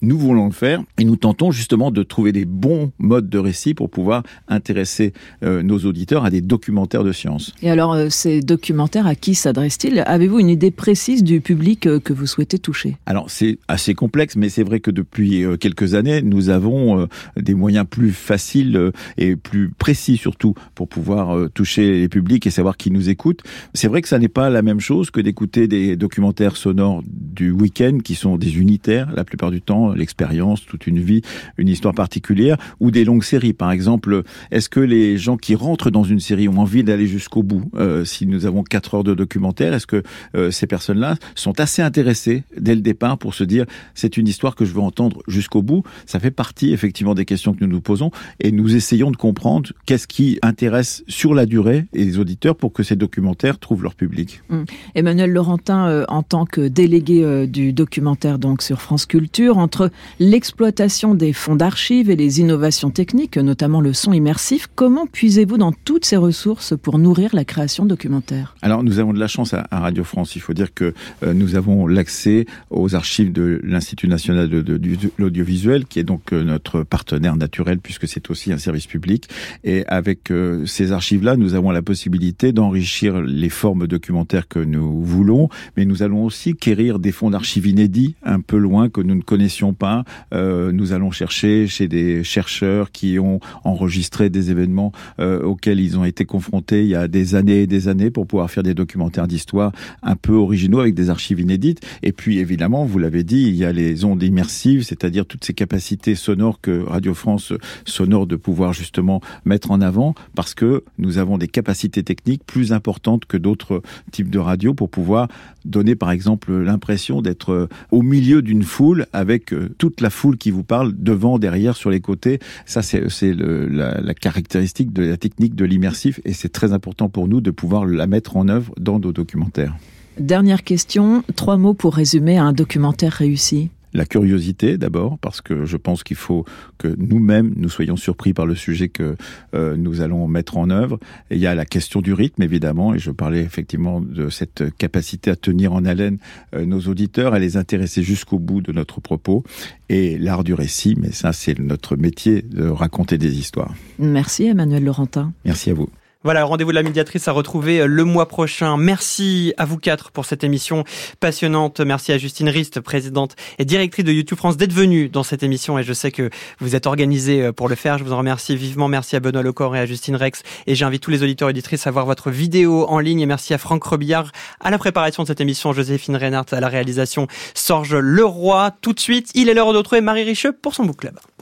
nous voulons le faire et nous tentons justement de trouver des bons modes de récit pour pouvoir intéresser euh, nos auditeurs à des documentaires de science. Et alors, euh, ces documentaires, à qui s'adressent-ils ? Avez-vous une idée précise du public euh, que vous souhaitez toucher ? Alors, c'est assez complexe, mais c'est vrai que depuis euh, quelques années, nous avons euh, des moyens plus faciles euh, et plus précis surtout pour pouvoir euh, toucher les publics et savoir qui nous écoute. C'est vrai que ça n'est pas la même chose que d'écouter des documentaires sonores du week-end qui sont des unitaires, la plupart du temps, l'expérience, toute une vie, une histoire particulière, ou des longues séries. Par exemple, est-ce que les gens qui rentrent dans une série ont envie d'aller jusqu'au bout ? euh, Si nous avons quatre heures de documentaire, est-ce que euh, ces personnes-là sont assez intéressées dès le départ pour se dire c'est une histoire que je veux entendre jusqu'au bout ? Ça fait partie effectivement des questions que nous nous posons et nous essayons de comprendre qu'est-ce qui intéresse sur la durée et les auditeurs pour que ces documentaires trouvent leur public. Mmh. Emmanuel Laurentin, euh, en tant que délégué euh, du documentaire donc sur France Culture, entre l'exploitation des fonds d'archives et les innovations techniques, notamment le son immersif, comment puisez-vous dans toutes ces ressources pour nourrir la création documentaire ? Alors nous avons de la chance à, à Radio France. Il faut dire que euh, nous avons l'accès aux archives de l'Institut national de, de, de l'audiovisuel, qui est donc euh, notre partenaire naturel puisque c'est aussi un service public. Et avec euh, ces archives-là, nous avons la possibilité d'enrichir les formes documentaires que nous voulons, mais nous allons aussi quérir des fonds d'archives inédits un peu loin que nous ne connaissions pas. Euh, nous allons chercher chez des chercheurs qui ont enregistré des événements euh, auxquels ils ont été confrontés il y a des années et des années pour pouvoir faire des documentaires d'histoire un peu originaux avec des archives inédites. Et puis évidemment, vous l'avez dit, il y a les ondes immersives, c'est-à-dire toutes ces capacités sonores que Radio France sonore de pouvoir justement mettre en avant parce que nous avons des capacités techniques plus importantes que d'autres types de radio pour pouvoir donner par exemple l'impression d'être au milieu d'une foule avec toute la foule qui vous parle devant, derrière, sur les côtés. Ça, c'est, c'est le, la, la caractéristique de la technique de l'immersif et c'est très important pour nous de pouvoir la mettre en œuvre dans nos documentaires. Dernière question, trois mots pour résumer un documentaire réussi. La curiosité d'abord, parce que je pense qu'il faut que nous-mêmes, nous soyons surpris par le sujet que euh, nous allons mettre en œuvre. Et il y a la question du rythme, évidemment, et je parlais effectivement de cette capacité à tenir en haleine euh, nos auditeurs, à les intéresser jusqu'au bout de notre propos. Et l'art du récit, mais ça c'est notre métier de raconter des histoires. Merci Emmanuel Laurentin. Merci à vous. Voilà, rendez-vous de la médiatrice à retrouver le mois prochain. Merci à vous quatre pour cette émission passionnante. Merci à Justine Rist, présidente et directrice de YouTube France, d'être venue dans cette émission. Et je sais que vous êtes organisés pour le faire. Je vous en remercie vivement. Merci à Benoît Lecor et à Justine Rex. Et j'invite tous les auditeurs et auditrices à voir votre vidéo en ligne. Et merci à Franck Robillard à la préparation de cette émission, Joséphine Reinhardt à la réalisation, Sorge Leroy. Tout de suite, il est l'heure de retrouver Marie Richeux pour son book club.